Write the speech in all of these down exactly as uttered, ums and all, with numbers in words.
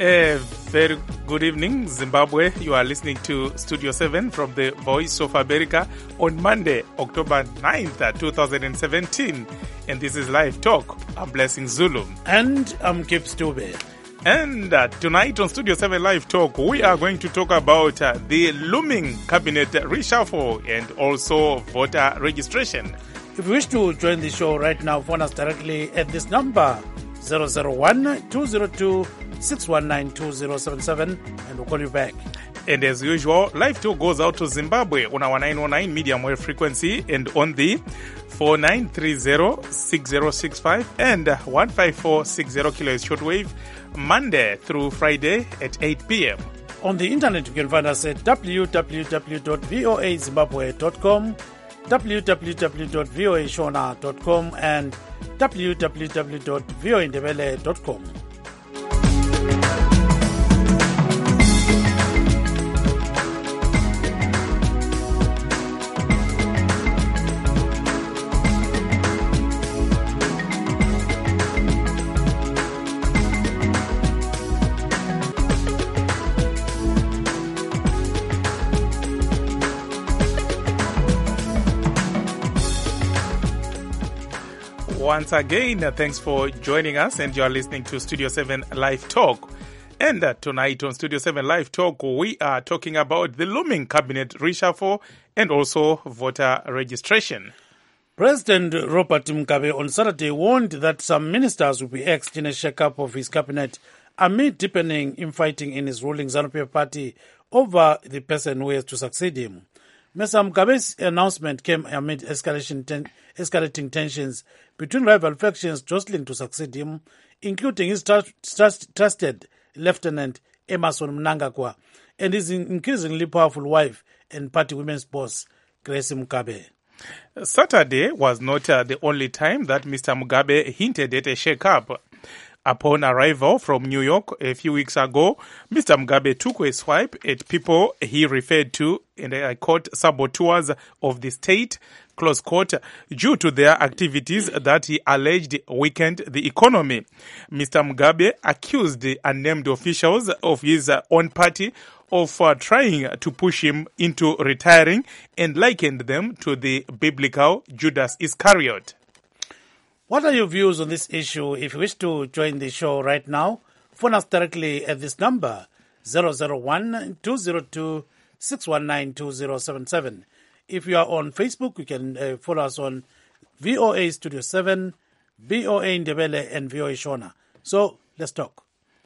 A very good evening, Zimbabwe. You are listening to Studio seven from the Voice of America on Monday, October ninth, twenty seventeen. And this is Live Talk. I'm Blessing Zulu. And I'm Kip Stube. And uh, tonight on Studio seven Live Talk, we are going to talk about uh, the looming cabinet reshuffle and also voter registration. If you wish to join the show right now, phone us directly at this number, zero zero one, two zero two, six one nine, two zero seven seven, and we'll call you back. And as usual, Live Talk goes out to Zimbabwe on our nine oh nine medium wave frequency and on the four nine three zero, six zero six five and one five four six zero kilohertz shortwave, Monday through Friday at eight p.m. On the internet, you can find us at w w w dot voa zimbabwe dot com, w w w dot voa shona dot com, and w w w dot voa ndebele dot com. Once again, uh, thanks for joining us, and you are listening to Studio seven Live Talk. And uh, tonight on Studio seven Live Talk, we are talking about the looming cabinet reshuffle and also voter registration. President Robert Mugabe on Saturday warned that some ministers will be axed in a shake-up of his cabinet amid deepening infighting in his ruling ZANU-P F party over the person who has to succeed him. Mister Mugabe's announcement came amid escalation ten- escalating tensions between rival factions jostling to succeed him, including his trust- trust- trusted Lieutenant Emmerson Mnangagwa and his increasingly powerful wife and party women's boss, Grace Mugabe. Saturday was not uh, the only time that Mister Mugabe hinted at a shake-up. Upon arrival from New York a few weeks ago, Mister Mugabe took a swipe at people he referred to, and I quote, saboteurs of the state, close quote, due to their activities that he alleged weakened the economy. Mister Mugabe accused the unnamed officials of his own party of uh, trying to push him into retiring and likened them to the biblical Judas Iscariot. What are your views on this issue? If you wish to join the show right now, phone us directly at this number, zero zero one, two zero two, six one nine, two zero seven seven. If you are on Facebook, you can uh, follow us on V O A Studio seven, V O A Ndebele, and V O A Shona. So, let's talk.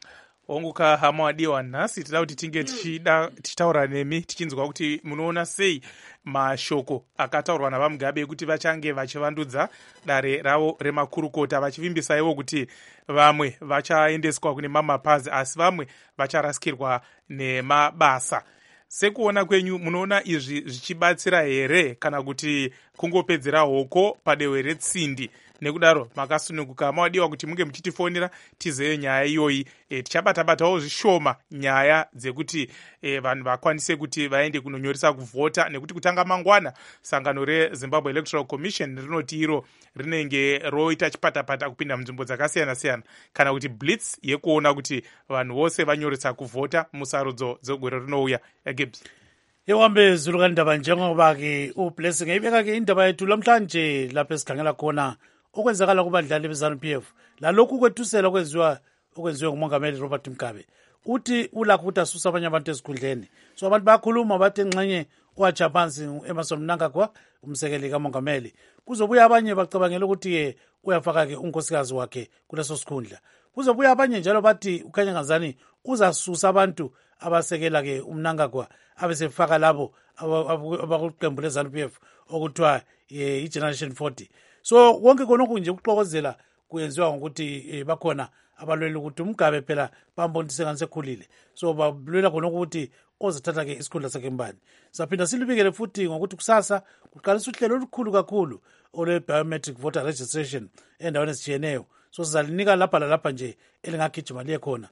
Onguka hamawadiwa nasi tida kuti tinge tichida tichitaura nemi tichinzwa kuti munoona sei mashoko akataurwa naVaMugabe kuti vachange vachivandudza dare ravo remakurukota vachivimbisaiwo kuti vamwe vachaendeswa kune mamapazi asi vamwe vacharasikirwa nemabasa. Sekuona kwenyu munoona izvi zvichibatsira here kana kuti kungopedzera hoko padehwe retsindi? Nekudaro makasununguka mawadiwa kuti munge muchitifonera tizeyo nyaya iyoyi. E, tichabata-batawo zvishoma nyaya dzekuti e, vanhu vakwanise kuti vaende kunonyoresa kuvhota, nekuti kutanga mangwana sangano reZimbabwe Electoral Commission rinoti iro rinenge roita chipata-pata kupinda munzvimbo dzakasiyana-siyana kana kuti blitz yekuona kuti vanhu vose vanyoresa kuvhota musarudzo dzegore rinouya. Gibbs. Yewambe zulukani ndaba njengoba-ke uBlessing eyibeka-ke indaba yethu lamhlanje lapho esikhangela khona okwenzakala kubadlali beZANU-P F lalokhu kwethusela okwenziwa okwenziwe ngumongameli Robert Mugabe. Uthi ulakho ukuthi asuse abanye abantu esikhundleni. So abantu bayakhuluma bathi engxenye watsha phansi Emmerson Mnangagwa umsekeli kamongameli. Kuzobuya abanye bacabangela ukuthi uyafaka-ke unkosikazi wakhe kuleso sikhundla. Kuzobuya abanye njalo bathi ukhanya ngazani uzasusa abantu abasekela-ke uMnangagwa abesefaka labo abakuqembu leZANU-P F okuthiwa i-Generation forty. So konke khonokhu nje ukuxokozela kuyenziwa ngokuthi bakhona abalwela ukuthi uMugabe phela bambona sengani sekhulile. So balwela khonokhu ukuthi ozathatha-ke isikhundla sakhe mbani. Saphinda silibikele futhi ngokuthi kusasa kuqalisa uhlelo olukhulu kakhulu olwe-biometric voter registration endaweni ezitshiyeneyo. So sizalinika lapha lalapha nje elingagijima liye khona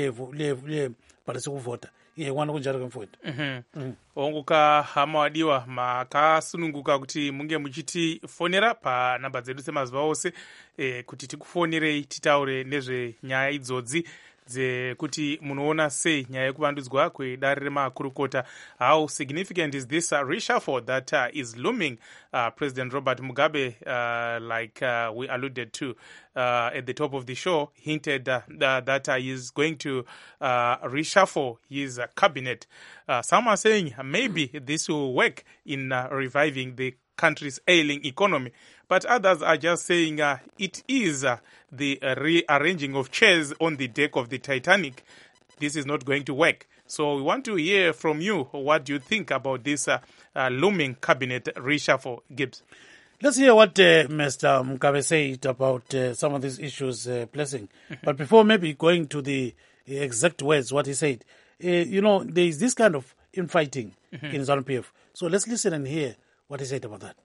liye bhalise ukuvota. Iye kwana kunjalo ke mfowethu. Mhm. Mm. Onguka hamawadiwa makasununguka kuti munge muchiti fonera pa namba dzedu semazuva ose eh, kuti tikufonere titaure nezve nyaya idzodzi dzekuti munoona sei nyaya yekuvandudzwa kwedare remakurukota. How significant is this uh, reshuffle that uh, is looming? Uh, President Robert Mugabe, uh, like uh, we alluded to uh, at the top of the show, hinted uh, that, that uh, he is going to uh, reshuffle his uh, cabinet. Uh, some are saying maybe this will work in uh, reviving the country's ailing economy. But others are just saying uh, it is uh, the uh, rearranging of chairs on the deck of the Titanic. This is not going to work. So we want to hear from you. What do you think about this uh, uh, looming cabinet reshuffle, Gibbs? Let's hear what uh, Mister Mugabe said about uh, some of these issues, uh, Blessing. Mm-hmm. But before maybe going to the exact words, what he said, uh, you know, there is this kind of infighting mm-hmm. in ZANU P F. So let's listen and hear what he said about that.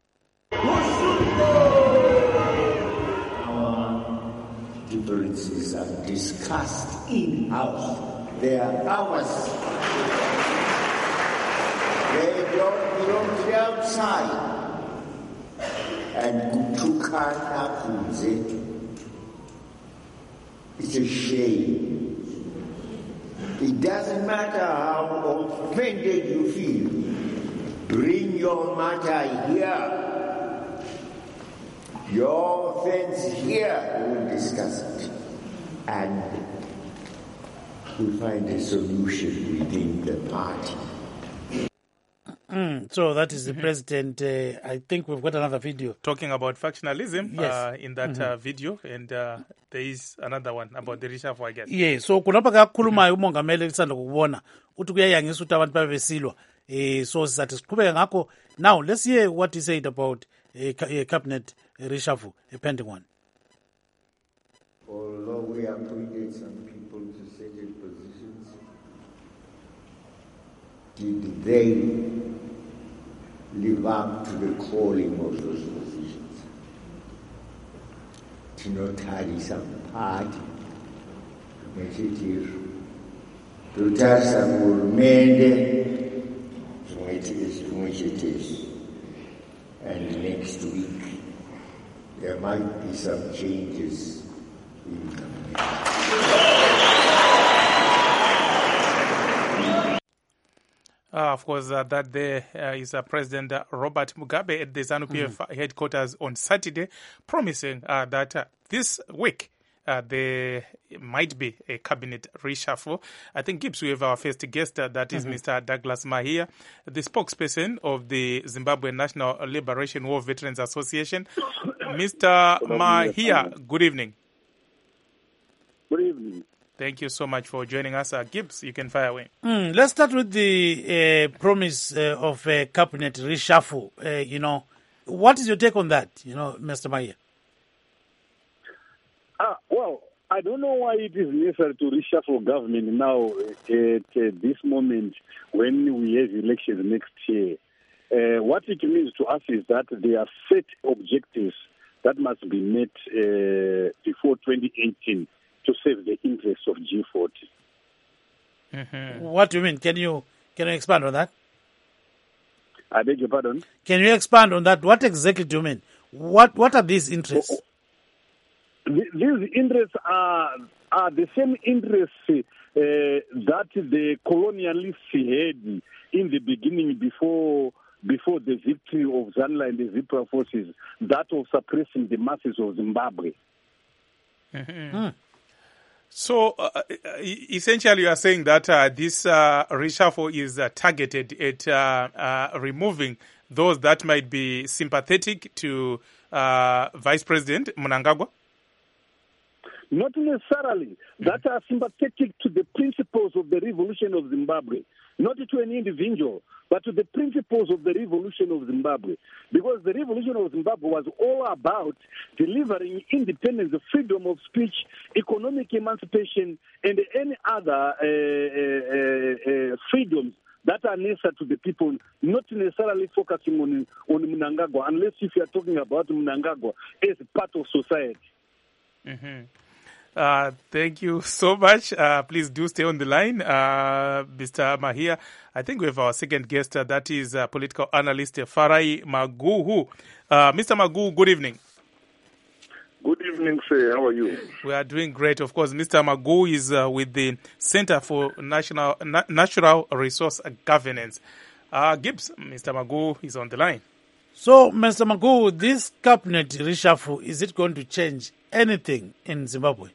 Our differences are discussed in-house. They are ours. They don't belong to the outside. And kutukana kunze, it's a shame. It doesn't matter how offended you feel. Bring your matter here. Your offense here, we will discuss it. And we'll find a solution within the party. Mm, so that is the mm-hmm. president. Uh, I think we've got another video. Talking about factionalism yes. uh, in that mm-hmm. uh, video. And uh, there is another one about the reshuffle, I guess. Yeah, so kunapa kakhulumayo umongameli lisanda kubona uthi kuyayangisa ukuthi abantu babesilwa. Eh, so sizathi siqhubeke ngakho. Now let's hear what he said about a uh, uh, cabinet reshuffle, a pending one. Although we appointed some people to certain positions, did they live up to the calling of those positions? To not carry some party, initiative, to tell some men, and next week there might be some changes in the Uh, of course, uh, that there uh, is uh, President uh, Robert Mugabe at the ZANU P F mm-hmm. headquarters on Saturday, promising uh, that uh, this week uh, there might be a cabinet reshuffle. I think, Gibbs, we have our first guest, uh, that is mm-hmm. Mister Douglas Mahia, the spokesperson of the Zimbabwe National Liberation War Veterans Association. Mister Mahia, good evening. Good evening. Thank you so much for joining us. Uh, Gibbs, you can fire away. Mm, let's start with the uh, promise uh, of a cabinet reshuffle. Uh, you know, what is your take on that, you know, Mister Mahia? Uh, well, I don't know why it is necessary to reshuffle government now at uh, this moment when we have elections next year. Uh, what it means to us is that there are set objectives that must be met uh, before twenty eighteen. To save the interests of G forty. Mm-hmm. What do you mean? Can you can you expand on that? I beg your pardon? Can you expand on that? What exactly do you mean? What what are these interests? Oh, these interests are are the same interests uh, that the colonialists had in the beginning before before the victory of Zanla and the Zipra forces, that of suppressing the masses of Zimbabwe. Mm-hmm. Hmm. So, uh, essentially, you are saying that uh, this uh, reshuffle is uh, targeted at uh, uh, removing those that might be sympathetic to uh, Vice President Mnangagwa? Not necessarily. Mm-hmm. That are sympathetic to the principles of the revolution of Zimbabwe. Not to an individual, but to the principles of the revolution of Zimbabwe. Because the revolution of Zimbabwe was all about delivering independence, freedom of speech, economic emancipation, and any other uh, uh, uh, freedoms that are necessary to the people, not necessarily focusing on, on Mnangagwa, unless if you are talking about Mnangagwa as part of society. Mm-hmm. Uh, thank you so much. Uh, please do stay on the line, uh, Mister Mahia. I think we have our second guest. Uh, that is uh, political analyst uh, Farai Maguhu. Uh, Mister Maguhu, good evening. Good evening, sir. How are you? We are doing great. Of course, Mister Magoo is uh, with the Center for National Na- Natural Resource Governance. Uh, Gibbs, Mister Magoo is on the line. So, Mister Magoo, this cabinet reshuffle, is it going to change anything in Zimbabwe?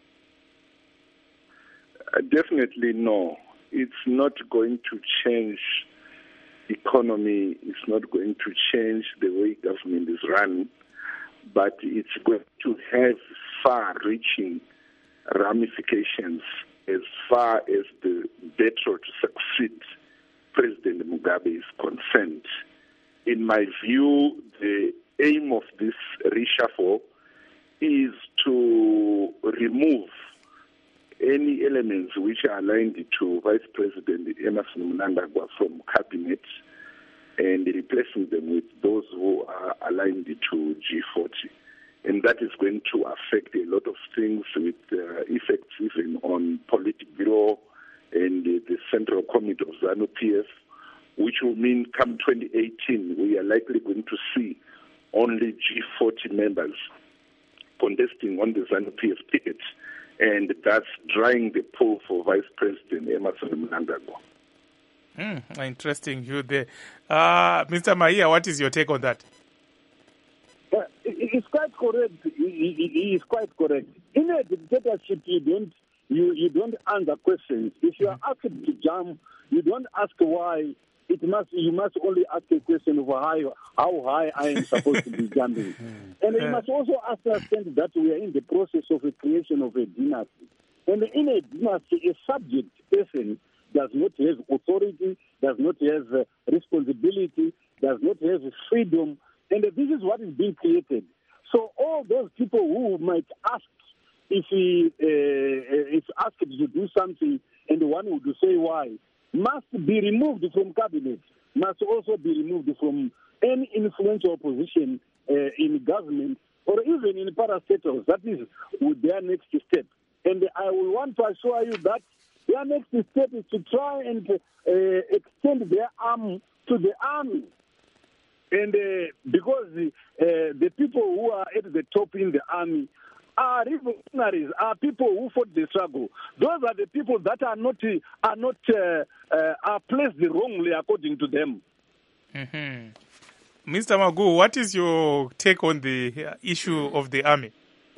Uh, definitely no. It's not going to change the economy. It's not going to change the way government is run. But it's going to have far-reaching ramifications as far as the battle to succeed President Mugabe is concerned. In my view, the aim of this reshuffle is to remove any elements which are aligned to Vice President Emmerson Mnangagwa from cabinet and replacing them with those who are aligned to G forty. And that is going to affect a lot of things with uh, effects even on Politburo and uh, the Central Committee of ZANU P F, which will mean come twenty eighteen, we are likely going to see only G forty members contesting on the ZANU P F ticket, and that's drying the pool for Vice President Emmerson Mnangagwa. Mm, interesting view there. Uh, Mister Maia, what is your take on that? Uh, it's quite correct. He, he, he is quite correct. In a dictatorship, you don't you, you don't answer questions. If you are asked to jump, you don't ask why. It must you must only ask a question of how, how high I am supposed to be jumping. And you must also understand that we are in the process of the creation of a dynasty. And in a dynasty, a subject person does not have authority, does not have uh, responsibility, does not have freedom, and uh, this is what is being created. So all those people who might ask if he uh, is asked to do something, and one would say why, must be removed from cabinet, must also be removed from any influential position uh, in government or even in parastatals. That is their next step. And I will want to assure you that their next step is to try and uh, extend their arm to the army. And uh, because the, uh, the people who are at the top in the army are revolutionaries, are people who fought the struggle. Those are the people that are not are not uh, uh, are placed wrongly according to them. Mm-hmm. Mister Magoo, what is your take on the issue of the army?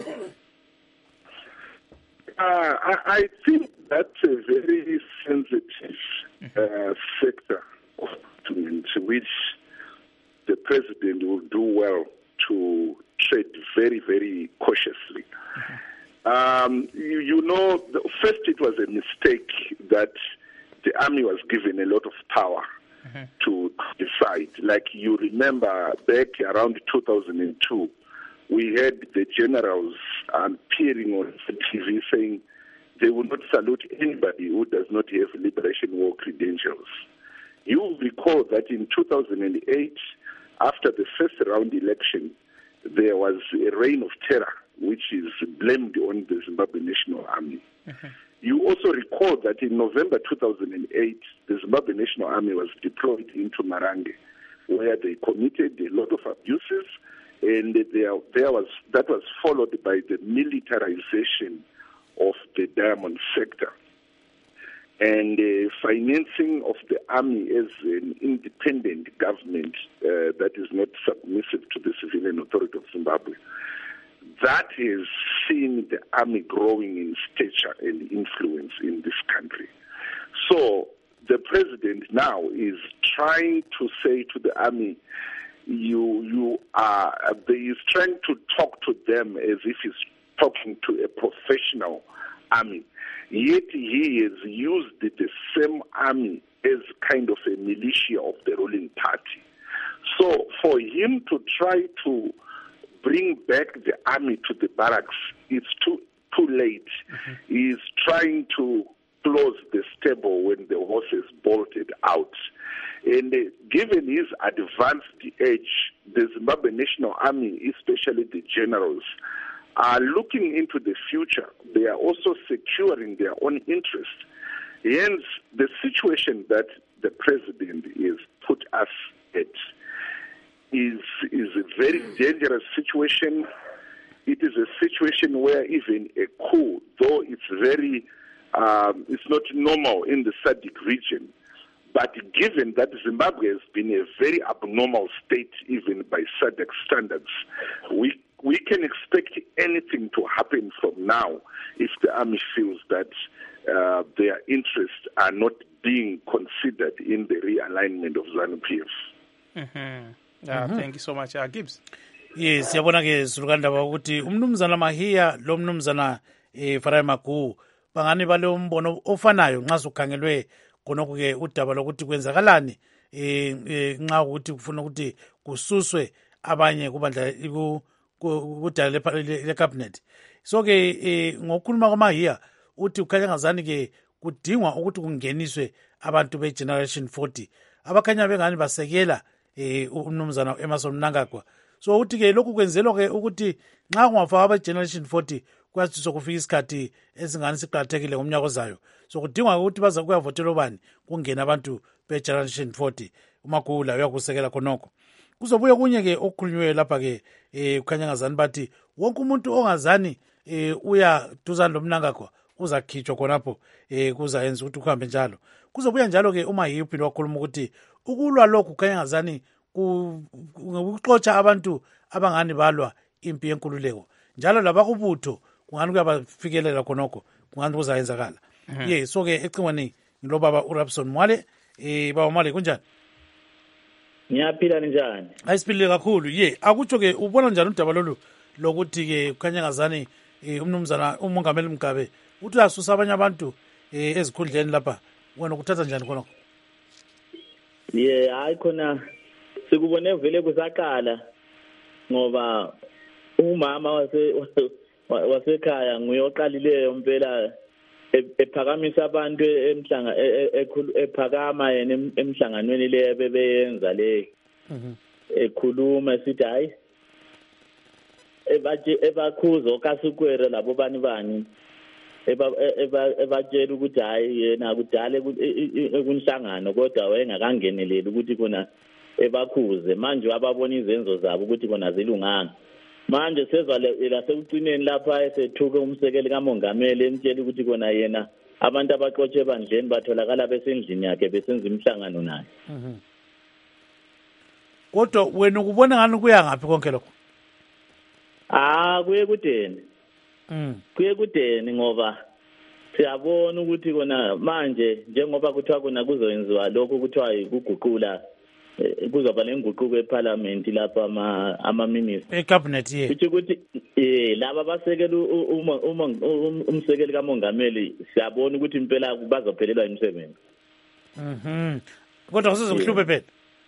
Uh, I, I think that's a very sensitive uh, sector of government, which the president will do well to tread very, very cautiously. Mm-hmm. Um, you, you know, first it was a mistake that the army was given a lot of power mm-hmm. to decide. Like you remember back around two thousand two, we had the generals appearing on T V saying they will not salute anybody who does not have Liberation War credentials. You will recall that in two thousand eight, after the first round election, there was a reign of terror, which is blamed on the Zimbabwe National Army. Mm-hmm. You also recall that in November two thousand eight, the Zimbabwe National Army was deployed into Marange, where they committed a lot of abuses, and there, there was that was followed by the militarization of the diamond sector and uh, financing of the army as an independent government uh, that is not submissive to the civilian authority of Zimbabwe. That has seen the army growing in stature and influence in this country. So the president now is trying to say to the army, you, you are, he is trying to talk to them as if he's talking to a professional army. Yet he has used the same army as kind of a militia of the ruling party. So for him to try to bring back the army to the barracks, it's too too late. Mm-hmm. He's trying to close the stable when the horses bolted out. And uh, given his advanced age, the Zimbabwe National Army, especially the generals, are looking into the future. They are also securing their own interests. Hence, the situation that the president is put us at is, is a very dangerous situation. it is a situation where even a coup, though it's very, um, it's not normal in the S A D C region, but given that Zimbabwe has been a very abnormal state even by S A D C standards, we we can expect anything to happen from now if the army feels that uh, their interests are not being considered in the realignment of ZANU-P F. Mm-hmm. Yeah, mm-hmm. Thank you so much, uh, Gibbs. Yes, yabona ke Zulukandaba ukuthi umnumzana Mahiya lo mnumzana eh Farai Maguwu bangani bale umbono ofanayo nxa sukhangelwe khonokho ke udaba lokuthi kwenzakalani eh nxa ukuthi kufuna ukuthi kususwe abanye kubandla kudala le cabinet. So ke ngokukhuluma kwaMahiya uthi ukhanya ngazani ke kudingwa ukuthi kungeniswe abantu be generation forty abakhanya bengani basekela eh umnumzana Emmerson Mnangagwa. So uthi ke lokhu kwenzelwa ke ukuthi nxa kungafaka aba generation forty kwathi sokufika isikhathi esingani siqhathekile ngomnyaka ozayo. So kudingwa ukuthi baza kuyavotela obani kungena abantu be generation forty uMaguwu la uyakusekela khonokho. Kuzobuye kunye ke okukhulunywe lapha ke eh ukhanya ngazani bathi wonke umuntu ongazani eh uya duzana loMnangagwa uzakhitshwa khonapho eh kuzayenza ukuthi kuhambe njalo. Kuzobuya njalo ke uma yiphilo wakhuluma ukuthi ukulwa lokhu khanya ngazani ukuxotsha abantu abangani balwa impi yenkululeko njalo labakubutho kungani kuyabafikelela khonokho kungani kuzayenzakala. Ye so ke ecingweni ngilo baba uRabson Mwale eh baba Mwale kunjani? Ngiyaphila njani? Ayisiphile kakhulu. Ye akutsho ke ubona njani udaba lolu lokuthi ke kukhanya ngazani umnumzana umongameli Mugabe uthi asusa abanye abantu eh ezikhundleni lapha wena ukuthatha njani khonokho? Ye hayi khona sikubone vele kusaqala ngoba umama wase wasekhaya nguyoqalileyo impela ephakamisa abantu emhlanga ephakama yena emhlanganweni le bebeyenza le ekhuluma sithi hayi ebaje ebakhuzo okasukwere labo bani bani eba ebatshela ukuthi hayi yena kudala ekunhlangano kodwa wayengakangeneleli ukuthi khona ebakhuze manje ababona izenzo zabo ukuthi khona zilunganga manje sezwala sekucineni lapha esethuke umsekeli kamongameli emtshela ukuthi khona yena abantu abaxotshe bandleni batholakala besendlini yakhe besenza imhlangano naye. Kodwa wena ukubona ngani kuya ngaphi konke lokho? Ah kuye kudeni. Mm. Kuye kudeni ngoba siyabona ukuthi khona manje njengoba kuthiwa kuna kuzoyenziwa lokho kuthiwa ukuguqula kuzoba lenguquko eParliament lapha ama ama minister ecabinet ye kuthi ukuthi eh laba basekela uma uma umsekeli kamongameli siyabona ukuthi impela bazophelelwa imisebenzi. Mhm. Kodwa kuzokuhlupha phela.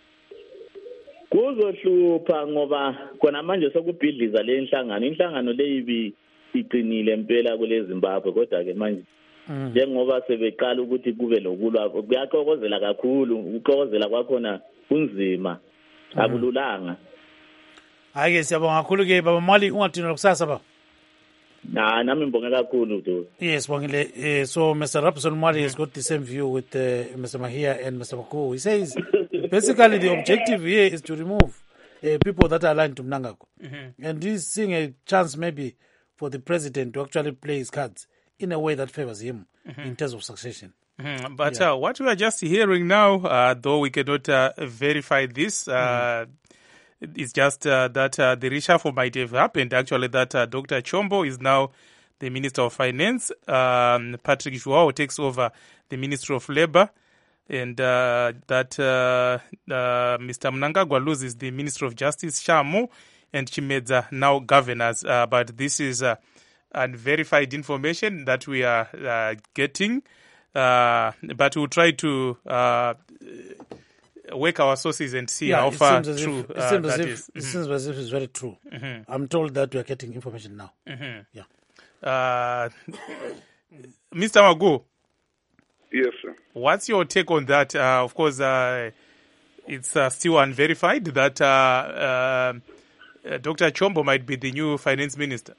Kuzohlupha ngoba kona manje sokubhidliza le inhlangano inhlangano leyibi iqinile impela kule Zimbabwe kodwa ke manje njengoba sebeqala ukuthi kube lokulwa kuyaxokozela kakhulu ukuxokozela kwakhona kunzima akululanga. Hayi ke siyabonga kakhulu ke baba Mwali ungadinwa kusasa ba. Na nami ngibonga kakhulu do. Yes bongile uh, so Mister Rabson Mwali has got the same view with uh, Mister Mahiya and Mister Maguwu. He says basically the objective here is to remove uh, people that are aligned to Mnangagwa. Mm-hmm. And he's seeing a chance maybe for the president to actually play his cards in a way that favors him mm-hmm. in terms of succession. Mm-hmm. But yeah. uh, what we are just hearing now, uh, though we cannot uh, verify this, uh, mm-hmm. it's just uh, that uh, the reshuffle might have happened. Actually, that uh, Doctor Chombo is now the Minister of Finance. Um, Patrick Joao takes over the Ministry of Labour. And uh, that uh, uh, Mister Mnangagwa loses the Ministry of Justice, Shamu, and Chimedza now governors. Uh, but this is uh, unverified information that we are uh, getting. Uh, but we'll try to uh, work our sources and see yeah, how far true if, uh, it that if, is. It Mm-hmm. seems as if it's very true. Mm-hmm. I'm told that we are getting information now. Mm-hmm. Yeah. Uh, Mister Maguwu. Yes, sir. What's your take on that? Uh, of course, uh, it's uh, still unverified that uh, uh, uh, Doctor Chombo might be the new finance minister.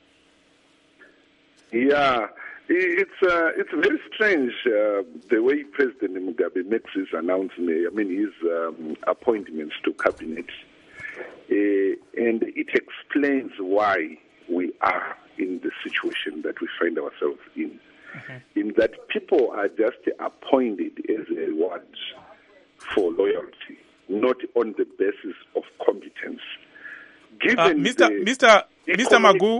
Yeah, it's uh, it's very strange uh, the way President Mugabe makes his announcement. I mean, his um, appointments to cabinet, uh, and it explains why we are in the situation that we find ourselves in. Mm-hmm. In that people are just appointed as a reward for loyalty, not on the basis of competence. Given uh, Mister the Mister Mister Magu,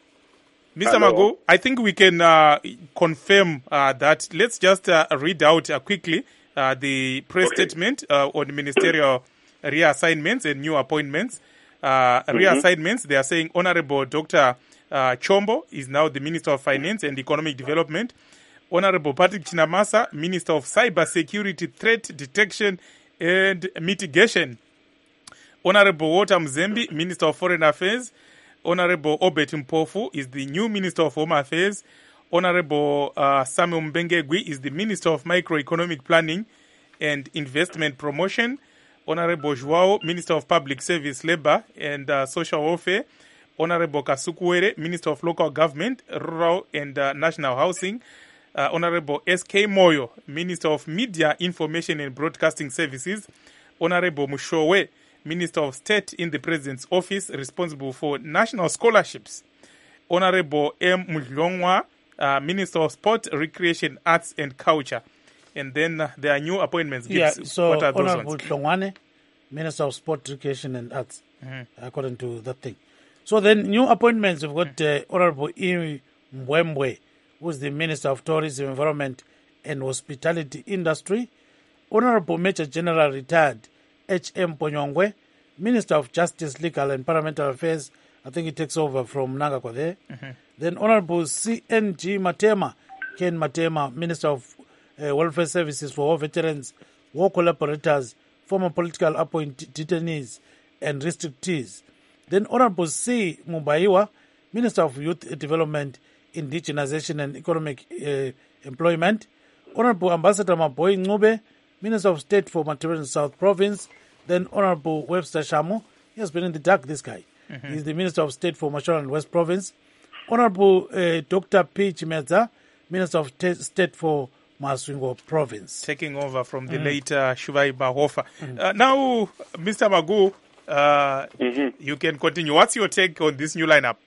Mister Hello? Magu, I think we can uh, confirm uh, that. Let's just uh, read out uh, quickly uh, the press Okay. statement uh, on ministerial reassignments and new appointments. Uh, Mm-hmm. Reassignments, they are saying Honorable Doctor Uh, Chombo is now the Minister of Finance and Economic Development. Honorable Patrick Chinamasa, Minister of Cyber Security, Threat Detection and Mitigation. Honorable Walter Mzembi, Minister of Foreign Affairs. Honorable Obet Mpofu is the new Minister of Home Affairs. Honorable uh, Samuel Mbengegwi is the Minister of Microeconomic Planning and Investment Promotion. Honorable Joao, Minister of Public Service, Labour and uh, Social Welfare. Honorable Kasukuwere, Minister of Local Government, Rural and uh, National Housing. Uh, Honorable S K Moyo, Minister of Media, Information and Broadcasting Services. Honorable Mushowe, Minister of State in the President's Office, responsible for national scholarships. Honorable M. Mujlongwa, uh, Minister of Sport, Recreation, Arts and Culture. And then uh, there are new appointments. Yeah, Gibbs. so What are those Honorable ones? Hlongwane, Minister of Sport, Recreation and Arts, mm-hmm. according to that thing. So then new appointments, we've got uh, Honorable Imi Mbwembwe, who's the Minister of Tourism, Environment and Hospitality Industry. Honorable Major General Retired H M Ponyongwe, Minister of Justice, Legal and Parliamentary Affairs. I think he takes over from Nangakwa there. Mm-hmm. Then Honorable C N G Matema, Ken Matema, Minister of uh, Welfare Services for War Veterans, War Collaborators, former political appointed detainees and restrictees. Then Honorable C. Mubaiwa, Minister of Youth Development, Indigenization and Economic uh, Employment. Honorable Ambassador Maboy Ngube, Minister of State for Material South Province. Then Honorable Webster Shamu, he has been in the dark, this guy. Mm-hmm. He's the Minister of State for Mashonaland West Province. Honorable uh, Doctor P. Chimeza, Minister of T- State for Maswingo Province. Taking over from the mm. late uh, Shuvai Bahofa. Mm. Uh, now, Mister Magu, Uh, mm-hmm. you can continue. What's your take on this new lineup?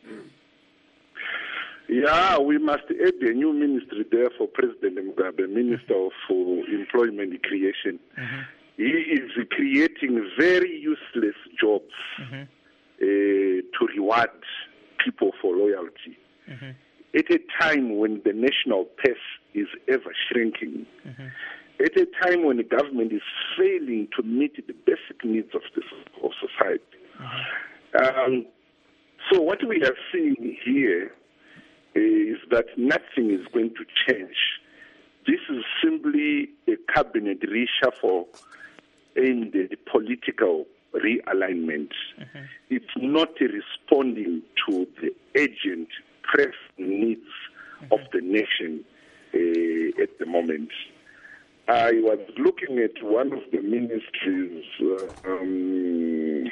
Yeah, we must add a new ministry there for President Mugabe, Minister of uh, Employment Creation. Mm-hmm. He is creating very useless jobs mm-hmm. uh, to reward people for loyalty. Mm-hmm. At a time when the national purse is ever shrinking, mm-hmm. at a time when the government is failing to meet the basic needs of, the, of society. Mm-hmm. Um, so what we are seeing here is that nothing is going to change. This is simply a cabinet reshuffle aimed at political realignment. Mm-hmm. It's not responding to the urgent pressing needs mm-hmm. of the nation uh, at the moment. I was looking at one of the ministries. Uh, um,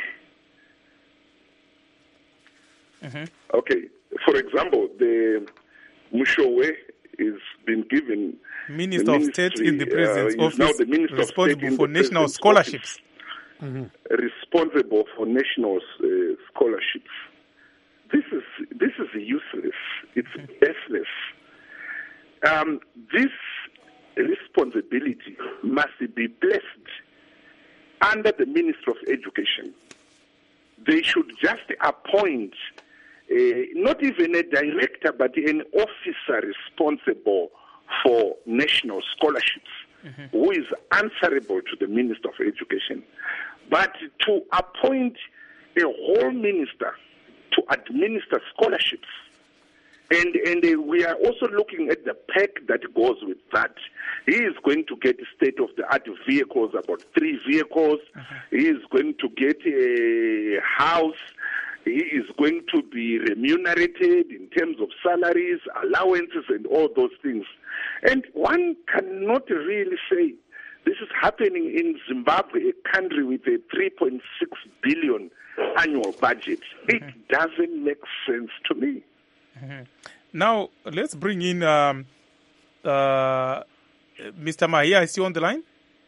mm-hmm. Okay, for example, the Mushowe is been given Minister of State in the President's uh, Office, now the Minister responsible of State for national scholarships. Mm-hmm. Responsible for national uh, scholarships. This is this is useless. It's mm-hmm. baseless. Um, this responsibility must be placed under the Minister of Education. They should just appoint uh, not even a director, but an officer responsible for national scholarships, mm-hmm. who is answerable to the Minister of Education. But to appoint a whole minister to administer scholarships, And and uh, we are also looking at the pack that goes with that. He is going to get state-of-the-art vehicles, about three vehicles. Mm-hmm. He is going to get a house. He is going to be remunerated in terms of salaries, allowances, and all those things. And one cannot really say this is happening in Zimbabwe, a country with a three point six billion annual budget. Mm-hmm. It doesn't make sense to me. Mm-hmm. Now, let's bring in um, uh, Mister Mahia. Is he on the line?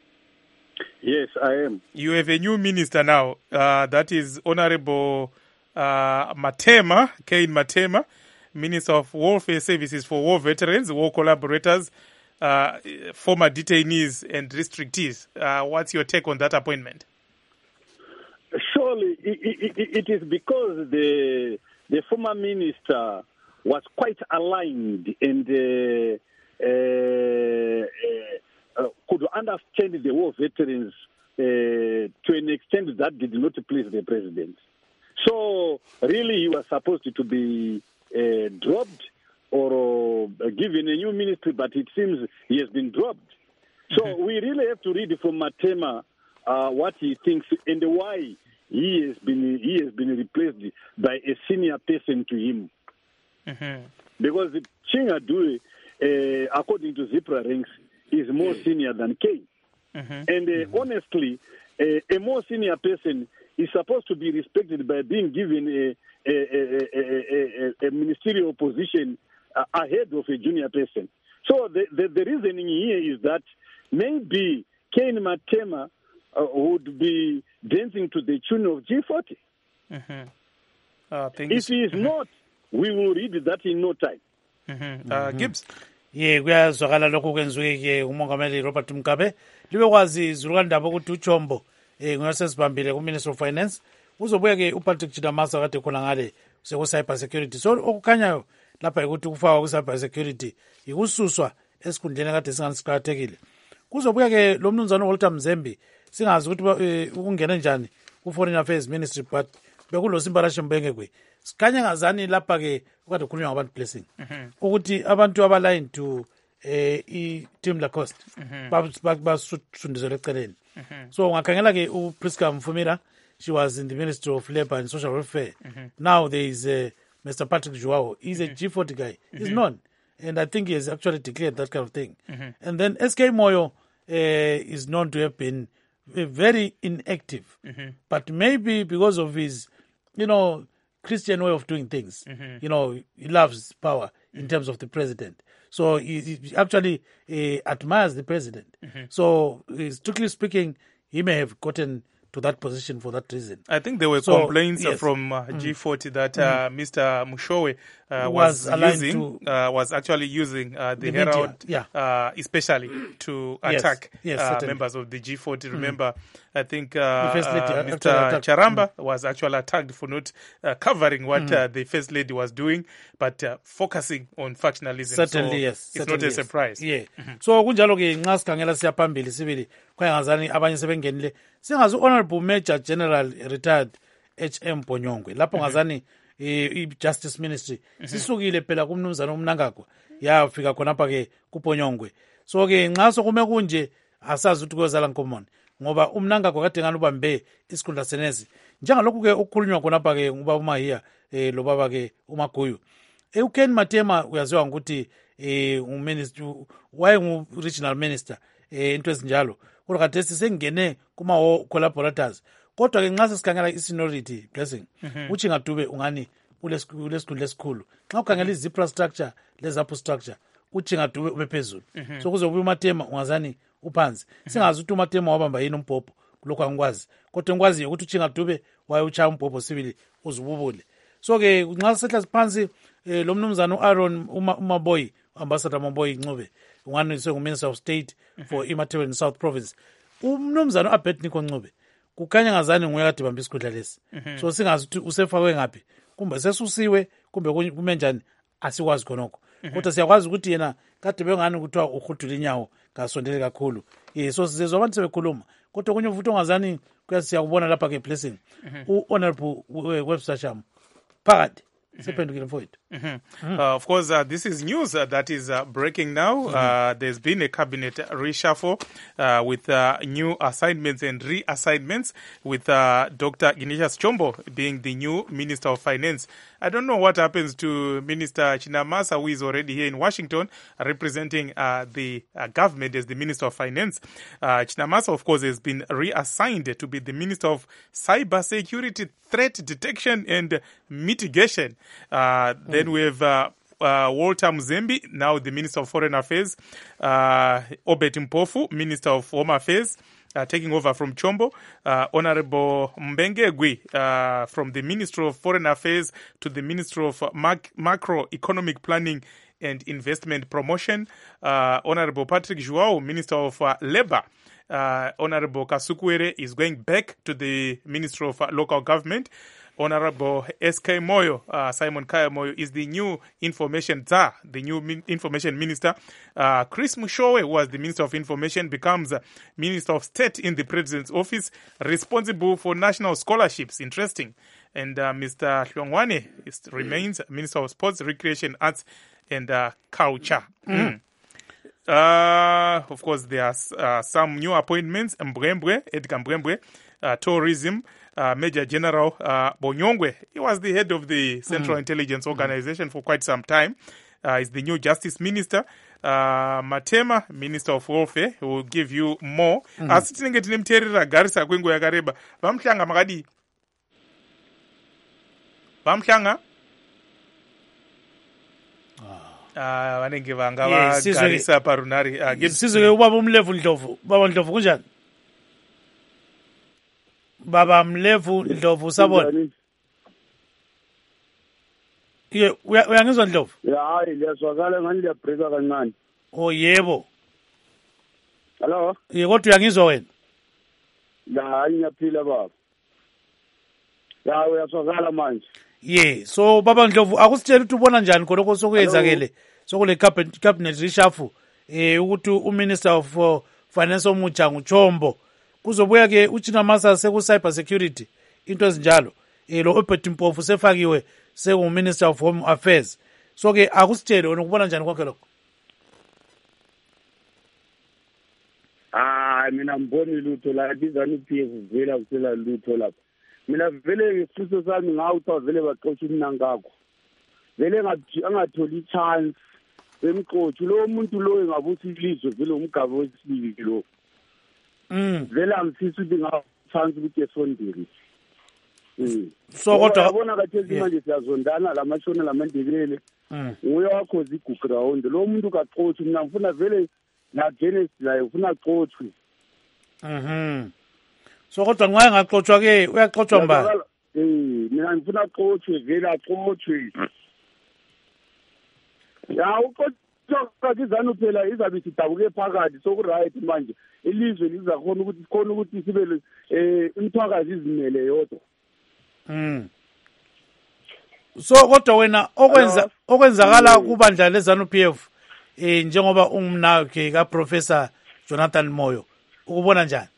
Yes, I am. You have a new minister now. Uh, that is Honorable uh, Matema, Kane Matema, Minister of Welfare Services for War Veterans, War Collaborators, uh, former detainees and restrictees. Uh, what's your take on that appointment? Surely it, it, it is because the the former minister was quite aligned and uh, uh, uh, could understand the war veterans uh, to an extent that did not please the president. So really he was supposed to be uh, dropped or uh, given a new ministry, but it seems he has been dropped. So mm-hmm. we really have to read from Matema uh, what he thinks and why he has been he has been replaced by a senior person to him. Mm-hmm. Because Chingadue, uh, according to Zipra ranks, is more senior than Kane. Mm-hmm. And uh, mm-hmm. honestly, uh, a more senior person is supposed to be respected by being given a, a, a, a, a, a ministerial position uh, ahead of a junior person. So the, the, the reasoning here is that maybe Kane Matema uh, would be dancing to the tune of G forty. Mm-hmm. Uh, if he is mm-hmm. not, we will read that in no time. Mm-hmm. Uh, Gibbs? Ye kuyazwakala lokho kwenziwe-ke umongameli Robert Mugabe libe kwazi izulukandaba ukuthi uChombo eh ngiyasesibambile ku-Minister of Finance uzobuya-ke uPatrick Chinamasa kade khona ngale seku-cyber security. So okukhanyayo lapha ukuthi kufakwa ku-cyber security ikususwa esikhundleni kade singani siqakathekile. Kuzobuya-ke lo mnumzane uWalter Mzembi singazi ukuthi ukungena njani ku-Foreign Affairs Ministry, but bekulo Simbarashe Mbengekwe sikhanya ngazani lapha-ke ukade khulunywa ngabantu blessing ukuthi abantu abaline to eh i-Tim Lacoste basunduzele eceleni. So ungakhangela-ke uPriska Mfumira, she was in the Ministry of Labour and Social Welfare. Now there is uh, Mister Patrick Joao. He's a G forty guy. He's known. And I think he has actually declared that kind of thing. And then S K Moyo uh, is known to have been uh, very inactive. But maybe because of his, you know, Christian way of doing things, you know, he loves power in terms of the president. So he, he actually uh, admires the president. So uh, strictly speaking, he may have gotten to that position for that reason. I think there were so, complaints yes. from uh, G forty that uh, mm. Mister Mushowe uh, was, was using, to, uh, was actually using uh, the, the Herald, yeah. uh, especially to attack yes. Yes, uh, members of the G forty. Remember, mm. I think uh, uh, Mister Charamba mm. was actually attacked for not uh, covering what mm. uh, the First Lady was doing, but uh, focusing on factionalism. Certainly, so yes. It's Certainly, not a yes. surprise. Yeah. Mm-hmm. So, kunjalo-ke nxa sikhangela siyaphambili sibili kwayangazani abanye sebengenile singazi honorable Major General retired H M Bonyongwe lapho ngazani i-Justice Ministry sisukile phela kumnumzana uMnangagwa yafika khonapha-ke kuBonyongwe. So-ke nxa sokume kunje asazi ukuthi kuyozala nkomoni ngoba uMnangagwa kade ngani ubambe isikhundla senezi njengalokhu-ke okukhulunywa khonapha-ke ngubaba uMahiya eh, lo baba-ke uMaguyu. Eh, uKen Matema uyaziwa ngokuthi eh, uminister wayengu-regional minister eh, into ezinjalo kodwa kade sisengene kuma-war collaborators. Kodwa-ke nxa sesikhangela i-seniority blessing mm-hmm. uChingadube ungani ulesikhundla esikhulu nxa ukhangela i-Zipra structure le-Zapu structure uChingadube ube phezulu. Mm-hmm. So kuzobuya uMatema ungazani uphansi. Mm-hmm. Singazi ukuthi uMatema wabamba yini umbhobho lokho angikwazi kodwa ngikwaziyo ukuthi uChingadube waye uchaya umbhobho sibili uzububule. So-ke nxa sehla phansi eh, lo mnumzana u-Aaron Umaboyi ambassador Maboyi Ncube ungani sengu-Minister of State mm-hmm. for Immaterial in South Province. Umnumzana u-Abednego Ncube kukhanya ngazani nguye kade bamba isikhundla lesi. Mm-hmm. So singazi ukuthi usefakwe ngaphi kumbe sesusiwe kumbe kume njani asikwazi khonokho. Mm-hmm. Kodwa siyakwazi ukuthi yena kade bengani kuthiwa uhudula inyawo ngasondele kakhulu. Eh so sizezwa abantu sebekhuluma kodwa kunye futhi ongazani kuyasiyakubona lapha ke blessing. Mm-hmm. U-Honorable Webster Sham phakathi Mm-hmm. Mm-hmm. Uh, of course, uh, this is news uh, that is uh, breaking now. Mm-hmm. Uh, there's been a cabinet reshuffle uh, with uh, new assignments and reassignments with uh, Doctor Ignatius Chombo being the new Minister of Finance. I don't know what happens to Minister Chinamasa, who is already here in Washington representing uh, the uh, government as the Minister of Finance. Uh, Chinamasa, of course, has been reassigned to be the Minister of Cyber Security, Threat Detection and Mitigation. Uh, mm. Then we have uh, uh, Walter Mzembi, now the Minister of Foreign Affairs, uh, Obet Mpofu, Minister of Home Affairs, uh, taking over from Chombo. Uh, Honorable Mbengegwi uh, from the Ministry of Foreign Affairs to the Ministry of Mac- Macroeconomic Planning and Investment Promotion. Uh, Honorable Patrick Joao, Minister of uh, Labour. Uh, Honorable Kasukwere is going back to the Ministry of uh, Local Government. Honorable S K Moyo, uh, Simon Kaya Moyo, is the new information czar, the new min- information minister. Uh, Chris Mushowe, who was the Minister of Information, becomes uh, Minister of State in the President's office, responsible for national scholarships. Interesting. And uh, Mister Hlongwane is, remains Minister of Sports, Recreation, Arts, and uh, Culture. Mm. Uh, of course, there are uh, some new appointments. Mbwembwe, Edgar Mbwembwe, uh, tourism. Uh, Major General uh, Bonyongwe, he was the head of the Central mm. Intelligence Organization mm. for quite some time. Uh, he's the new Justice Minister. Uh, Matema, Minister of Welfare, who will give you more. Mm. Asi tinenge tine muteerera Garissa kwenguva yakareba. Vamhlanga makadi? Vamhlanga? Ah, vanenge vanga vagarisa parunari. Sizwe ubaba umlevu Ndlovu. Baba Ndlovu kunjani? Baba Mlevu Ndlovu sabona. Ye uyangizwa Ndlovu? Ya hayi liyazwakala ngani liyabreaka kancane. Oh yebo. Hello? Ye kodwa uyangizwa wena? Ya hayi ngiyaphila baba. Ya uyazwakala manje. Ye so baba Ndlovu akusitshela ukuthi ubona njani khonokho sokuyenzakele sokule cabinet cabinet reshuffle eh ukuthi uMinister of uh, Finance omutsha nguChombo kuzobuya ke uChina Masa seku cyber security into ezinjalo eh lo Obert Mpofu sefakiwe seku Minister of Home Affairs so ke akusitshele wena ukubona njani kwakhe lokho. Ah mina mboni lutho la bizani P F vela kusela lutho lapha. Mina vele ngisifiso sami ngawuthi vele baxotsha umnankakho. Vele ngathi angatholi chance emqothu lo muntu lo engabuthi ilizwe vele umgaba wesibili lo. Mm. Vele angifisa ukuthi ngachance ukuthi esondiri. Mm. So kodwa yabona kathezi manje siyazondana lamashona lamandebele. Mm. Uye wakhoza iguground lo muntu kaxotsha mina ngifuna vele na Genesis la ufuna axotshe. Mhm. So kodwa nxa engaxotsha ke uyaxotsha mbani? Eh mina ngifuna axotshe vele axotshe. Ya uxotsha kizana phela izabe sidabuke phakathi sokuright manje ilizwe lizakhona ukuthi khona ukuthi sibe eh imthwakazi izimele yodwa. Mm. So kodwa wena okwenza okwenzakala kubandla lezanu P F eh njengoba ungumnakhe ka Professor Jonathan Moyo ukubona njani?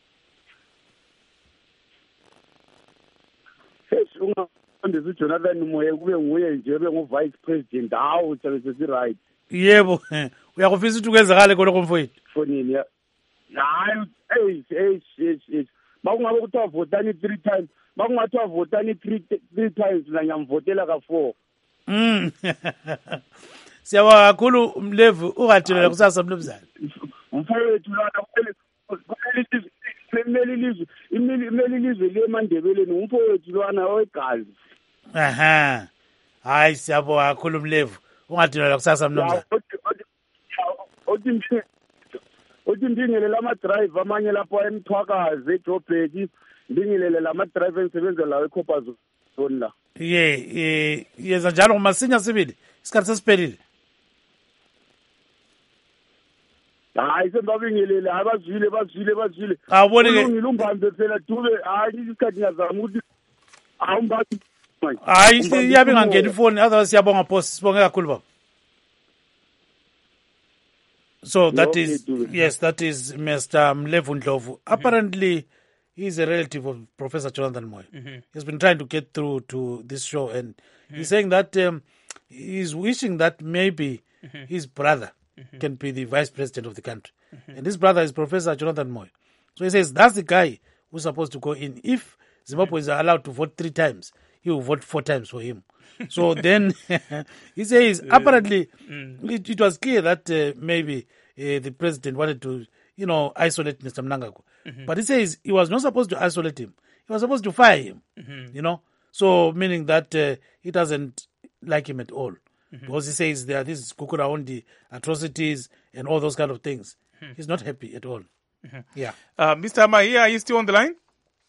Undisi Jonathan Moyo kube nguye nje bengu vice president hawo tsabe si right. Yebo uyakufisa ukuthi kwenzakale khonokho mfowethu. Fonini ya. Hayi hey hey hey bakungabe kuthiwa votani three times bakungathiwa votani three three times la nyamvotela ka four. Mm. Siyabonga kakhulu Mlevu ungathilela kusasa mnumzane. Mfowethu lana kumele kumele ilizwe imeli ilizwe leMandebeleni umfowethu lwana owegazi. Aha. Hayi siyabonga kakhulu Mlevu ungathilela kusasa mnumzane. Othi Othi ndingelele ama drive amanye lapho emthwakaze eJoburg ndingelele lama drive ensebenza la eCoppers zone la. Ye eh yenza njalo ngomasinya sibili isikhathi sesiphelile. Hayi sembabingelele abazwile bazwile bazwile. Awubone ke ngilumbambe phela dube hayi isikhathi ngiyazama ukuthi awumbathi. Hayi siyabe ngangena ifoni otherwise siyabonga boss sibonge kakhulu baba. So that Okay, is, do it. yes, that is Mister Mlevu Ndlovu. Apparently, he's a relative of Professor Jonathan Moyo. Mm-hmm. He's been trying to get through to this show, and mm-hmm. he's saying that um, he's wishing that maybe mm-hmm. his brother mm-hmm. can be the vice president of the country. Mm-hmm. And his brother is Professor Jonathan Moyo. So he says that's the guy who's supposed to go in. If Zimbabwe is allowed to vote three times, he will vote four times for him. So then he says apparently mm. it, it was clear that uh, maybe uh, the president wanted to, you know, isolate Mister Mnangagwa. Mm-hmm. But he says he was not supposed to isolate him. He was supposed to fire him, mm-hmm. you know. So meaning that uh, he doesn't like him at all. Mm-hmm. Because he says there are these Kukuraundi atrocities and all those kind of things. Mm-hmm. He's not happy at all. Mm-hmm. Yeah. Uh, Mister Mahia, are you still on the line?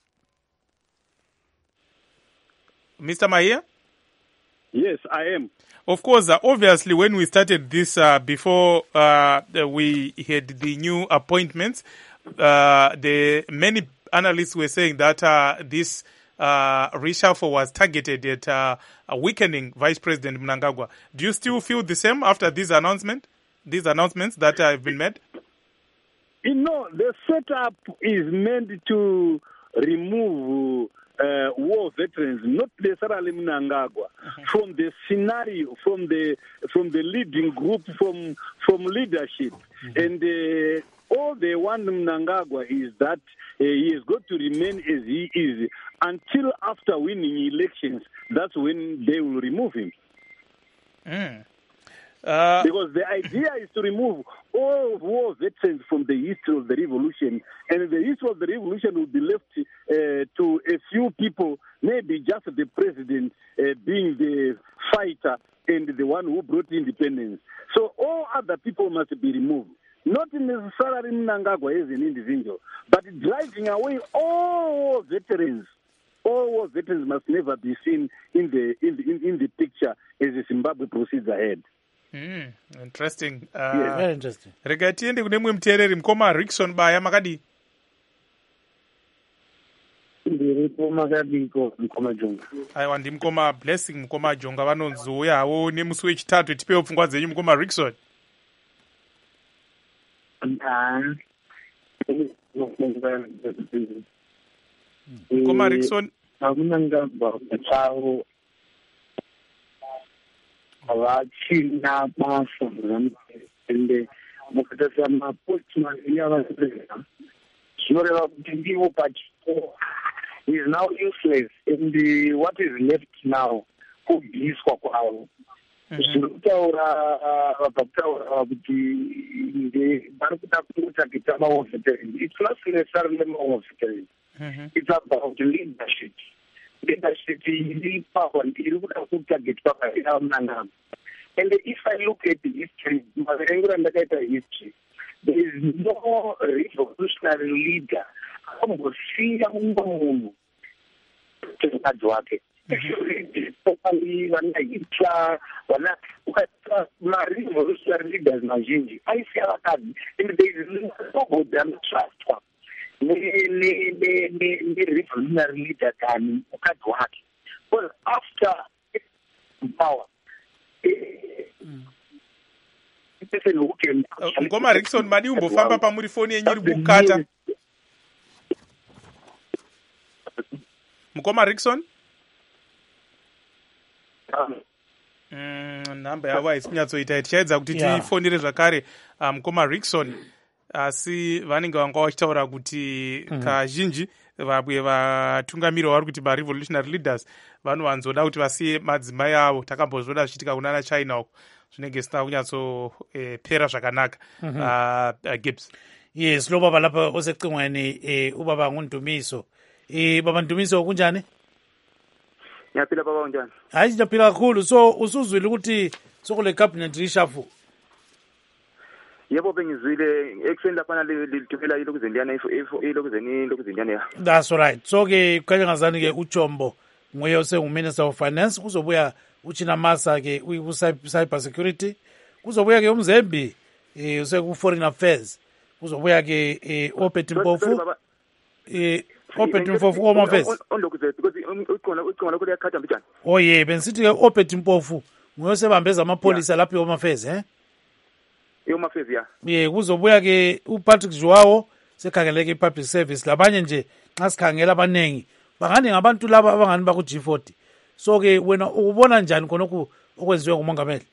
Mister Mahia? Yes, I am. Of course, uh, obviously, when we started this, uh, before uh, we had the new appointments, uh, the many analysts were saying that uh, this uh, reshuffle was targeted at uh, weakening Vice President Mnangagwa. Do you still feel the same after this announcement, these announcements that have been made? You know, the setup is meant to remove uh, war veterans, not necessarily Mnangagwa, mm-hmm. from the scenario, from the from the leading group, from from leadership, mm-hmm. and uh, all they want Mnangagwa is that uh, he is going to remain as he is until after winning elections. That's when they will remove him. Mm. Uh, because the idea is to remove all war veterans from the history of the revolution, and the history of the revolution will be left uh, to a few people, maybe just the president uh, being the fighter and the one who brought independence. So all other people must be removed. Not necessarily Mnangagwa as an individual, but driving away all veterans. All war veterans must never be seen in the in the, in, in the picture as Zimbabwe proceeds ahead. Mm, interesting. Uh, yes, very interesting. Rega tiende kune mwe mteereri mukoma Rickson Baya makadi. Ndiripo makadiko mukoma Jonga. Aiwa ndi mukoma Blessing mukoma Jonga vanonzouyawo nemusi wechitatu tipewo pfungwa dzenyu mukoma Rickson. Ah. Mukoma Rickson. Akunangagwa pachawo avachina basa ende mukatarisa mapostman yavaserera zvinoreva kuti ndivo pachikoro is now useless and uh, what is left now kubviswa kwavo zviri kutaura vabva kutaura kuti vari kuda kutageta maoveterans. It's not necessarily maoveterans. It's about leadership. Leadership iri power iri kuda kutagetwa kaira Mnangagwa. And if I look at the history, maverengura ndakaita history, there is no revolutionary leader akambosiya mumwe munhu mukadzi wake. Properly, vana Hitler, vana ukata ma-revolutionary leaders mazhinji aisiya vakadzi, and there is nobody anotrustwa ne-revolutionary leader kani mukadzi wake. Well, after power, Mukoma Rickson madi umbofamba pamuri foni yenyu iri kukata. Mukoma Rickson? Mm, namba yavo haisinyatsoita tichaedza kuti tifonere zvakare mukoma Rickson, asi vanenge vanga vachitaura kuti kazhinji vamwe vatungamiri vari kuti ma-revolutionary leaders vanovanzoda kuti vasiye madzimai avo. Takambozviona zvichiitika kunana China uko, zvinenge zvisina kunyatsopera zvakanaka. Gibbs. Yes, lo baba lapha osecingweni eh ubaba nguNdumiso. Eh baba Ndumiso kunjani? Ngiyaphila baba unjani? Hayi ngiyaphila kakhulu. So usuzwile ukuthi sokule cabinet reshuffle. Yebo bengizwile ekseni lapha lithumela ilokuze ndiyana ilokuze ni ilokuze ndiyana. That's right. So ke kanye ngazani ke uJombo nguye osenguminister of finance, kuzobuya uChina Masa ke uyi cyber security, kuzobuya ke uMzembi eh useku foreign affairs, kuzobuya ke eh Obed Mpofu eh Obed Mpofu Home Affairs. Onlokuze because uqona uqona lokho liyakhatha mbijani. Oh yeah, benisithi ke Obed Mpofu nguye osebambeza amapolisa lapha eHome Affairs eh. eHome Affairs ya. Yeah, kuzobuya ke uPatrick Joao sekhangeleke ipublic service, labanye nje xa sikhangela abanengi bangani ngabantu laba abangani baku G forty. So ke wena ubona njani khonokho okwenziwe ngumongameli?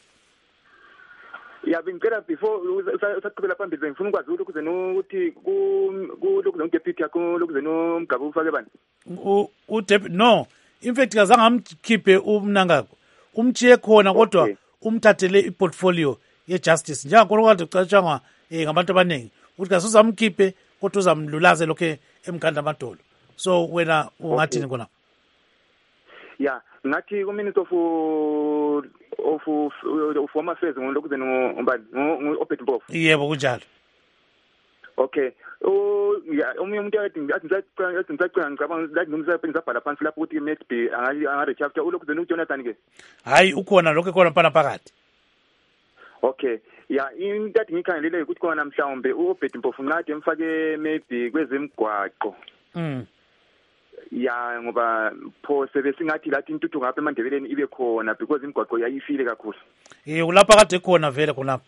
Ya bengicela before usaqhubela phambili ngifuna ukwazi ukuthi ukuthi ku lokho ngedeputy yakho lokho nomgaba ufake bani? U deputy no, in fact kazange amkhiphe uMnangagwa. Umchiye khona kodwa umthathele iportfolio yejustice. Njengakho kade kucatshangwa eh ngabantu abaningi ukuthi kasuzamkhiphe kodwa uzamlulaze lokho emganda amadolo. So wena ungathini khona? Yeah, ngathi ku Minister of of of Home Affairs ngolokuzeni ngombani ngo Obed Mpofu. Yebo kunjalo. Okay. Oh, yeah, omunye umuntu athi athi ngisacela athi ngisacela ngicabanga like nomsebenzi ngizabhala phansi lapho ukuthi maybe angayi angare chapter ulokhu zenu uJonathan ke. Hayi ukhona lokho khona phana phakathi. Okay. Ya into athi ngikhangelele ukuthi khona mhlawumbe uBet Mpofu Nqadi emfake maybe kwezemgwaqo. Mm. Ya ngoba pho sebesingathi lathi intuthu ngapha eMandebeleni ibe khona because imigwaqo yayifile kakhulu. Eh ulapha kade khona vele khonapha.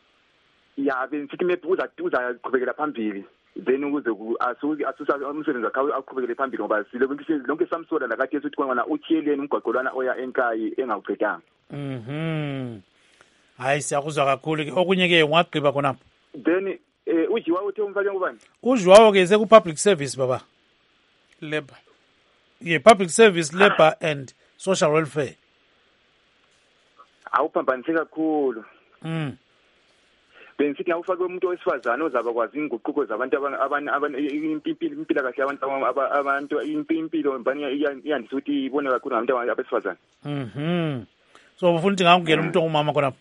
Ya bensithi maybe uza uza qhubekela phambili. Then ukuze asuke asusa umsebenzi wakhe aqhubekele phambili ngoba silokhu lonke samsola la kade ukuthi khona uthiyeleni umgwaqolwana oya enkayi engawuqedanga. Mhm. Hayi siyakuzwa kakhulu ke okunye ke ungagqiba khonapha. Then eh ujiwa uthe umfake ngubani? Ujiwawo ke seku public service baba. Labor. Yeah, public service, labor and social welfare. Awuphambanise kakhulu. Mm. Bensithi awufake umuntu wesifazana ozaba kwazi inguquko zabantu abantu impilo impilo kahle abantu abantu impilo mbani iyandisa ukuthi ibone kakhulu ngabantu abesifazana. Mhm. So ufuna ukuthi ngakungena umuntu ongumama khonapha.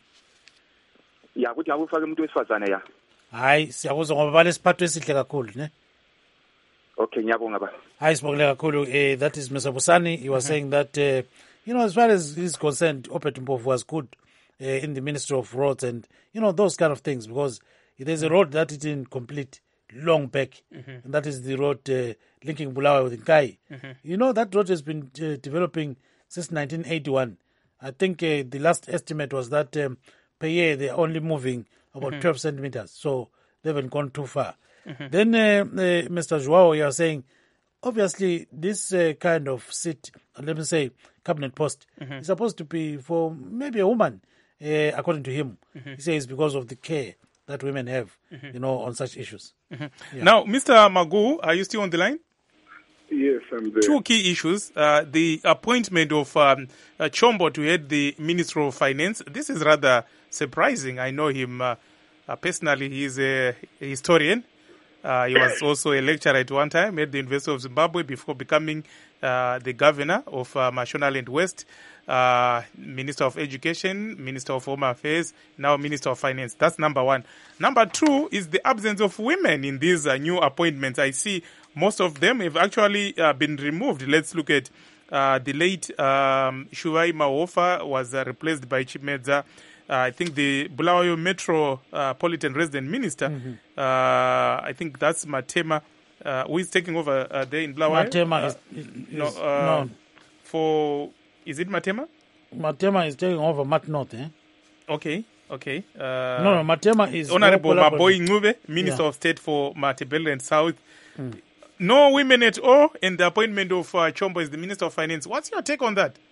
Ya ukuthi awufake umuntu wesifazana ya. Hayi siyakuzwa ngoba bale siphatho esihle kakhulu ne. Okay, ngiyabonga ba. Hayi sibongile kakhulu. Eh that is Mister Busani. He was mm-hmm. saying that uh, you know, as far as he's concerned, Obed Mpofu was good uh, in the Ministry of Roads and you know those kind of things because there's a road that it didn't complete long back, mm-hmm. and that is the road uh, linking Bulawayo with Nkai. Mm-hmm. You know that road has been uh, developing since nineteen eighty-one. I think uh, the last estimate was that um, per year they're only moving about mm-hmm. twelve centimeters, so they haven't gone too far. Mm-hmm. Then uh, uh, Mister Joao, you are saying, obviously this uh, kind of seat, let me say, cabinet post, mm-hmm. is supposed to be for maybe a woman, uh, according to him. Mm-hmm. He says because of the care that women have, mm-hmm. you know, on such issues. Mm-hmm. Yeah. Now, Mister Magu, are you still on the line? Yes, I'm there. Two key issues. Uh, the appointment of um, uh, Chombo to head the Ministry of Finance. This is rather surprising. I know him uh, uh, personally. He is a historian. Uh, he was also a lecturer at one time at the University of Zimbabwe before becoming uh, the governor of uh, Mashonaland West, uh, Minister of Education, Minister of Home Affairs, now Minister of Finance. That's number one. Number two is the absence of women in these uh, new appointments. I see most of them have actually uh, been removed. Let's look at uh, the late um, Shuai Mawofa was uh, replaced by Chimedza. Uh, I think the Bulawayo Metropolitan Resident Minister, mm-hmm. uh, I think that's Matema, uh, who is taking over uh, there in Bulawayo. Matema uh, is, is, no, uh, no. For, is it Matema? Matema is taking over Mat North, eh? Okay, okay. Uh, no, no, Matema is... Honorable Maboy Ngube, Minister yeah. of State for Matabeleland South. Mm. No women at all in the appointment of uh, Chombo as the Minister of Finance. What's your take on that?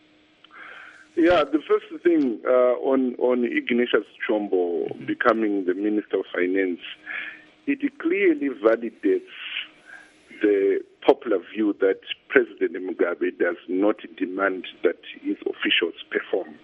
Yeah, the first thing uh, on, on Ignatius Chombo mm-hmm. becoming the Minister of Finance, it clearly validates the popular view that President Mugabe does not demand that his officials perform.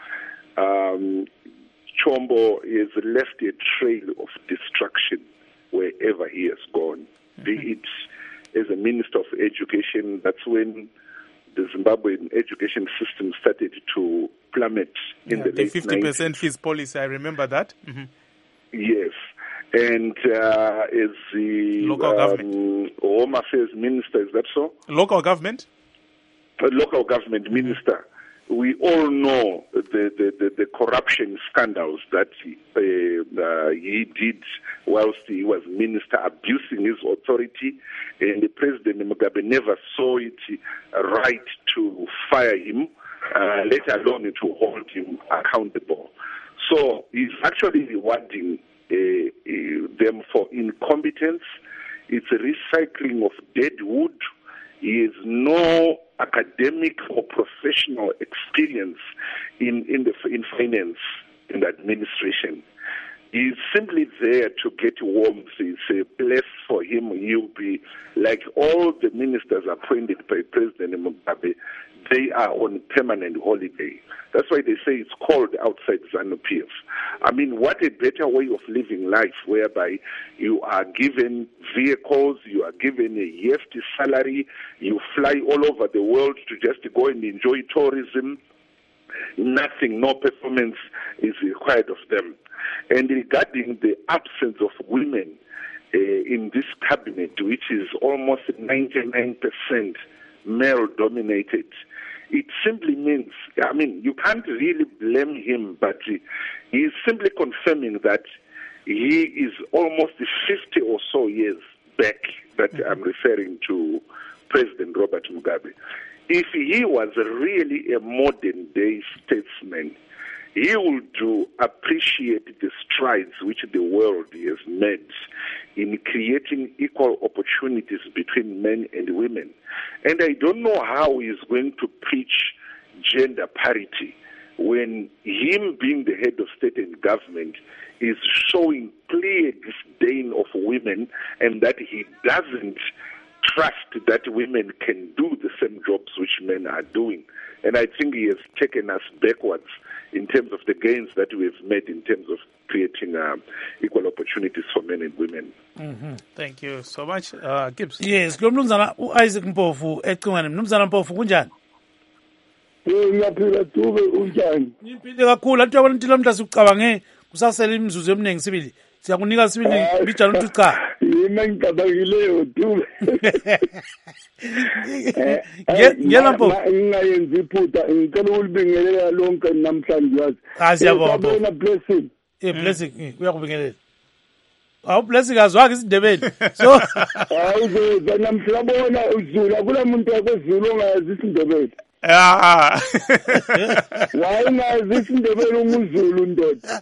Um, Chombo has left a trail of destruction wherever he has gone, mm-hmm. be it as a Minister of Education. That's when the Zimbabwean education system started to plummet in yeah, the, the late fifty percent fees policy, I remember that. Mm-hmm. Yes. And uh, as the local um, government. Home Affairs Minister, is that so? Local government? A local government mm-hmm. minister. We all know the, the, the, the corruption scandals that he, uh, uh, he did whilst he was minister, abusing his authority, and the President Mugabe never saw it right to fire him, uh, let alone to hold him accountable. So he's actually rewarding uh, uh, them for incompetence. It's a recycling of dead wood. He has no academic or professional experience in, in, the, in finance and administration. He's simply there to get warmth. It's a place for him. He'll be like all the ministers appointed by President Mugabe. They are on permanent holiday. That's why they say it's called outside ZANU-P F. I mean, what a better way of living life whereby you are given vehicles, you are given a hefty salary, you fly all over the world to just go and enjoy tourism. Nothing, no performance is required of them. And regarding the absence of women in this cabinet, which is almost ninety-nine percent male-dominated, it simply means, I mean, you can't really blame him, but he's simply confirming that he is almost fifty or so years back that mm-hmm. I'm referring to President Robert Mugabe. If he was really a modern-day statesman, he would do appreciate the strides which the world has made in creating equal opportunities between men and women. And I don't know how he's going to preach gender parity when him being the head of state and government is showing clear disdain of women and that he doesn't trust that women can do the same jobs which men are doing. And I think he has taken us backwards in terms of the gains that we have made in terms of creating um, equal opportunities for men and women. Mm-hmm. Thank you so much. Uh, Gibbs. Yes, lo mnumzana u-Isaac Mpofu ecingwane. Mnumzana Mpofu kunjani? Ngiyaphila Dube unjani? Ngiphile kakhulu. Athi yabona into lamhla sikucabange kusasela imizuzu eminingi sibili. Siyakunika sibili bijalo uthi cha. Yima ngicabangileyo Dube. Ngiyela Mpofu. Ngingayenza iphutha ngicela ukulibingelela lonke namhlanje yazi. Asiyabona. Bona blessing. Eh blessing uyakubingelela. Awu blessing azwaka isindebeli. So awuzwe namhlabona uzula kulamuntu yakwezulu ongayazi isindebeli. Ah. Wayingazi isindebeli umuzulu ndoda.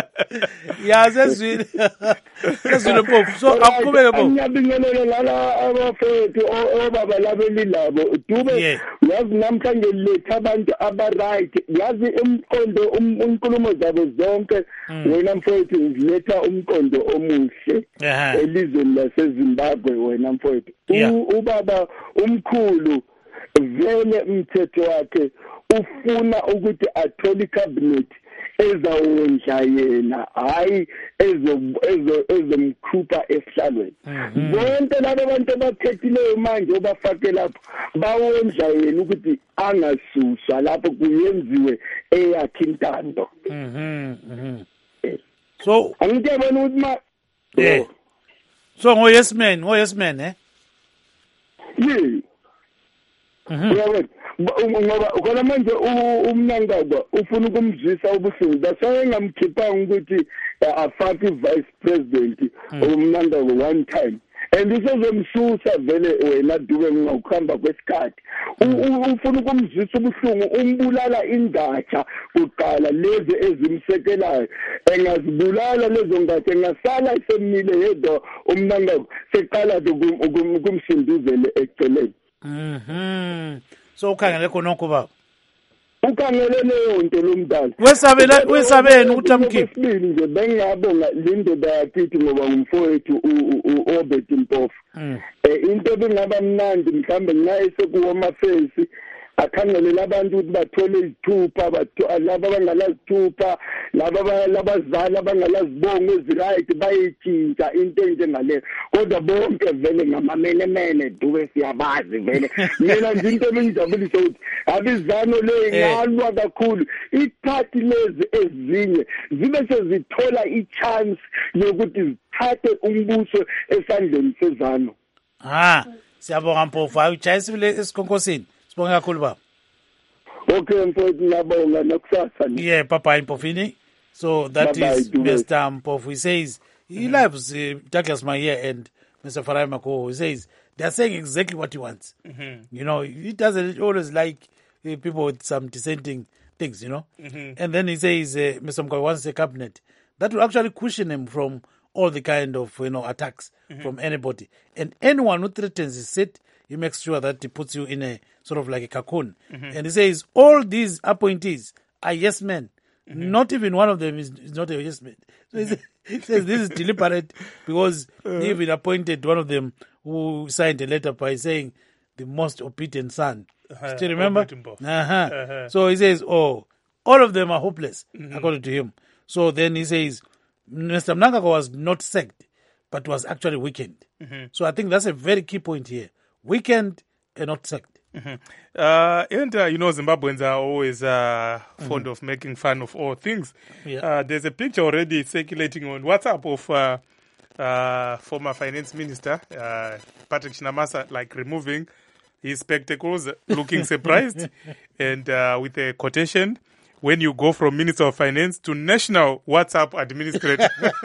Yazezwile. Yazwile Mpofu. So akuqhubeke Mpofu. Ngiyabingelela lala abafowethu obaba labeli labo. Dube yazi namhlanje letha abantu aba right. Yazi umqondo unkulumo zabo zonke wena mfowethu ziletha umqondo omuhle elizweni laseZimbabwe wena mfowethu. Ubaba umkhulu vele umthetho wakhe ufuna ukuthi athole icabinet ezawondla yena hayi ezo ezo ezomkhupha esihlalweni. Bonke labo bantu abaphethileyo manje obafake lapho bawondla yena ukuthi angasuswa lapho kuyenziwe eyakhe intando. Mhm. So angiyabona ukuthi ma eh so ngo yes man, ngo yes man eh. Yeah. Mhm. Ngoba ukona manje umnangagwa ufuna ukumzisa ubuhlungu basaye ngamkhiphanga ukuthi afake vice president umnangagwa one time and isezomsusa vele wena Dube ngokuhamba kwesikhathi ufuna ukumzisa ubuhlungu umbulala ingatsha kuqala lezi ezimsekelayo engazibulala lezo ngatsha engasala isemile yedwa umnangagwa seqala ukumsinduzele eceleni. Mhm. So ukhangele khonokho baba. Ukhangele leyo nto lomdala. Wesabela wesabeni ukuthi amkhiphe. Sibili nje bengiyabonga lindoda yakithi ngoba ngumfowethu uObert Mpofu. Eh into bengaba mnandi mhlambe ngiyaye sekuwoma face akhangele labantu ukuthi bathole izithupha bathola laba abangalazithupha laba labazali abangalazibongo eziright bayitshintsha into enjengale kodwa bonke vele ngamamenemene Dube siyabazi vele mina nje into engijabulisa ukuthi abizano le ngalwa kakhulu iparty lezi ezinye zibe sezithola ichance yokuthi zithathe umbuso esandleni sezano. Ah siyabonga Mpofu ayujayisile esikonkosini. Sibonga kakhulu baba. Okay mfowethu ngiyabonga nakusasa. Yeah bye Mpofini. So that bye is bye, Mister Mpofu. He says he mm-hmm. loves uh, Douglas Mahia and Mister Farai Makoho. He says they are saying exactly what he wants. Mm-hmm. You know, he doesn't always like uh, people with some dissenting things, you know. Mm-hmm. And then he says uh, Mister Mkoyi wants a cabinet that will actually cushion him from all the kind of, you know, attacks mm-hmm. from anybody. And anyone who threatens his seat, he makes sure that he puts you in a sort of like a cocoon. Mm-hmm. And he says all these appointees are yes men. Mm-hmm. Not even one of them is, is not a yes man. So he, says, he says this is deliberate because uh, he even appointed one of them who signed a letter by saying the most obedient son. Uh-huh. Do you remember? Uh-huh. Uh-huh. So he says, oh, all of them are hopeless, mm-hmm. according to him. So then he says, Mister Mnangagwa was not sacked, but was actually weakened. Mm-hmm. So I think that's a very key point here. Weakened and not sacked. Mm-hmm. Uh, and, uh, you know, Zimbabweans are always uh, fond mm-hmm. of making fun of all things. Yeah. Uh, there's a picture already circulating on WhatsApp of uh, uh, former finance minister, uh, Patrick Chinamasa, like removing his spectacles, looking surprised, and uh, with a quotation, when you go from Minister of Finance to National WhatsApp Administrator.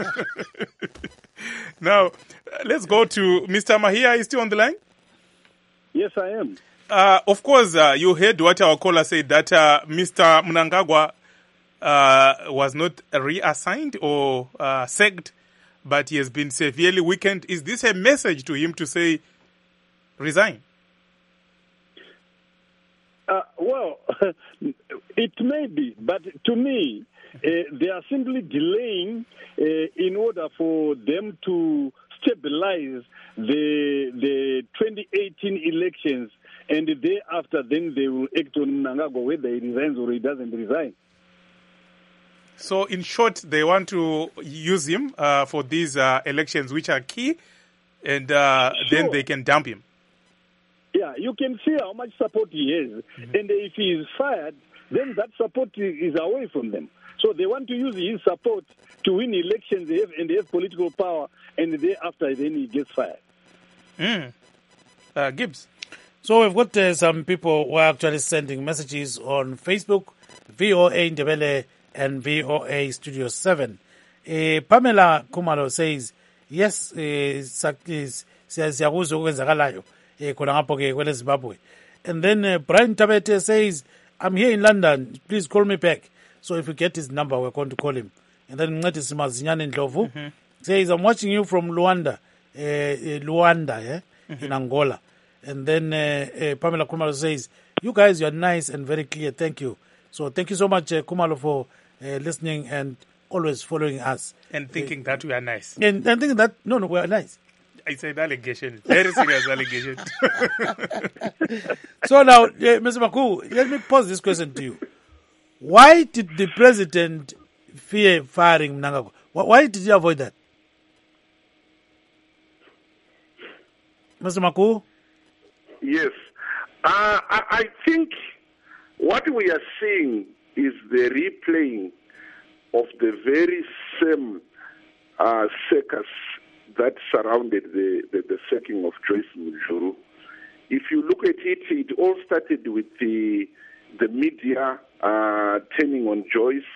Now, let's go to Mister Mahia. Is still on the line? Yes, I am. Uh, of course, uh, you heard what our caller said, that uh, Mister Mnangagwa uh, was not reassigned or uh, sacked, but he has been severely weakened. Is this a message to him to say, resign? Uh, well, it may be, but to me, uh, they are simply delaying uh, in order for them to stabilize the the twenty eighteen elections, and the day after, then they will act on Mnangagwa whether he resigns or he doesn't resign. So, in short, they want to use him uh, for these uh, elections, which are key, and uh, sure. then they can dump him. Yeah, you can see how much support he has. Mm-hmm. And if he is fired, then that support is away from them. So they want to use his support to win elections they have, and they have political power, and the day after, then he gets fired. Mm. Uh, Gibbs. So we've got uh, some people who are actually sending messages on Facebook, V O A Ndebele and V O A Studio seven. Uh, Pamela Kumalo says, yes, siyakuzwa okwenzakalayo khona ngapho ke kwele Zimbabwe. And then uh, Brian Tabete says, I'm here in London, please call me back. So if we get his number, we're going to call him. And then Ngati Simazinyane Ndlovu mm-hmm. says, I'm watching you from Luanda, uh, Luanda, yeah, mm-hmm. in Angola. And then uh, uh, Pamela Kumalo says, you guys, you are nice and very clear. Thank you. So thank you so much, uh, Kumalo, for uh, listening and always following us. And thinking uh, that we are nice. And, and thinking that, no, no, we are nice. It's an allegation, very serious allegation. So now, uh, Mister Maku, let me pose this question to you. Why did the president fear firing Mnangagwa? Why did he avoid that? Mister Maku? Yes. Uh, I, I think what we are seeing is the replaying of the very same uh, circus that surrounded the, the, the sacking of Joyce Mujuru. If you look at it, it all started with the the media uh, turning on Joyce,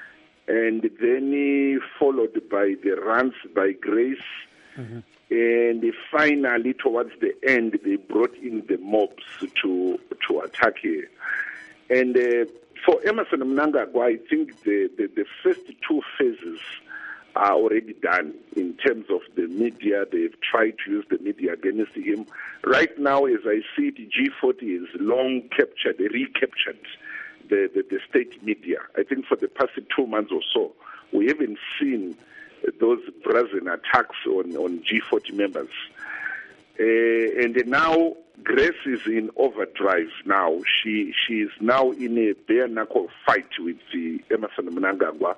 and then followed by the runs by Grace, mm-hmm. and finally, towards the end, they brought in the mobs to to attack her. And uh, for Emmerson Mnangagwa, I think the, the, the first two phases are already done in terms of the media. They've tried to use the media against him. Right now, as I see it, G forty is long captured, recaptured the, the, the state media. I think for the past two months or so, we haven't seen those brazen attacks on, on G forty members. Uh, and now Grace is in overdrive now. She, she is now in a bare-knuckle fight with the Emmerson Mnangagwa.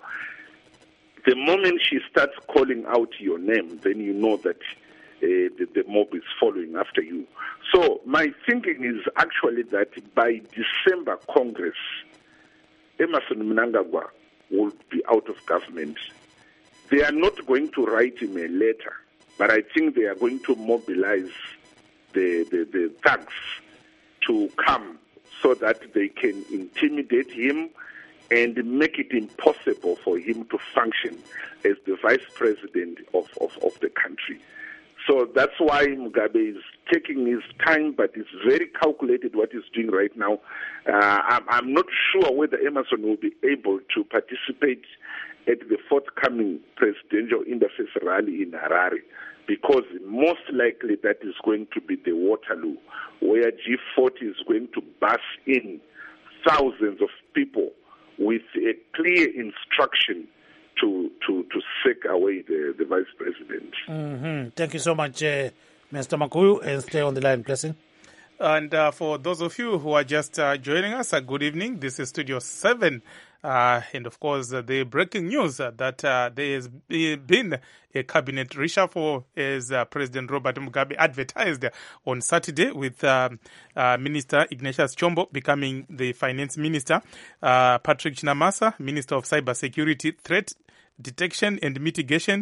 The moment she starts calling out your name, then you know that uh, the, the mob is following after you. So my thinking is actually that by December Congress, Emmerson Mnangagwa will be out of government. They are not going to write him a letter, but I think they are going to mobilize the, the, the thugs to come so that they can intimidate him and make it impossible for him to function as the vice president of, of, of the country. So that's why Mugabe is taking his time, but it's very calculated what he's doing right now. Uh, I'm, I'm not sure whether Emmerson will be able to participate at the forthcoming presidential interface rally in Harare, because most likely that is going to be the Waterloo, where G forty is going to bus in thousands of people with a clear instruction to to, to sack away the, the vice president. Mm-hmm. Thank you so much, uh, Mister Makuyu, and stay on the line, please. And uh, for those of you who are just uh, joining us, uh, good evening. This is Studio seven. Uh, and of course, uh, the breaking news uh, that uh, there has been a cabinet reshuffle as uh, President Robert Mugabe advertised on Saturday, with um, uh, Minister Ignatius Chombo becoming the finance minister, uh, Patrick Chinamasa, Minister of Cybersecurity, Threat Detection and Mitigation,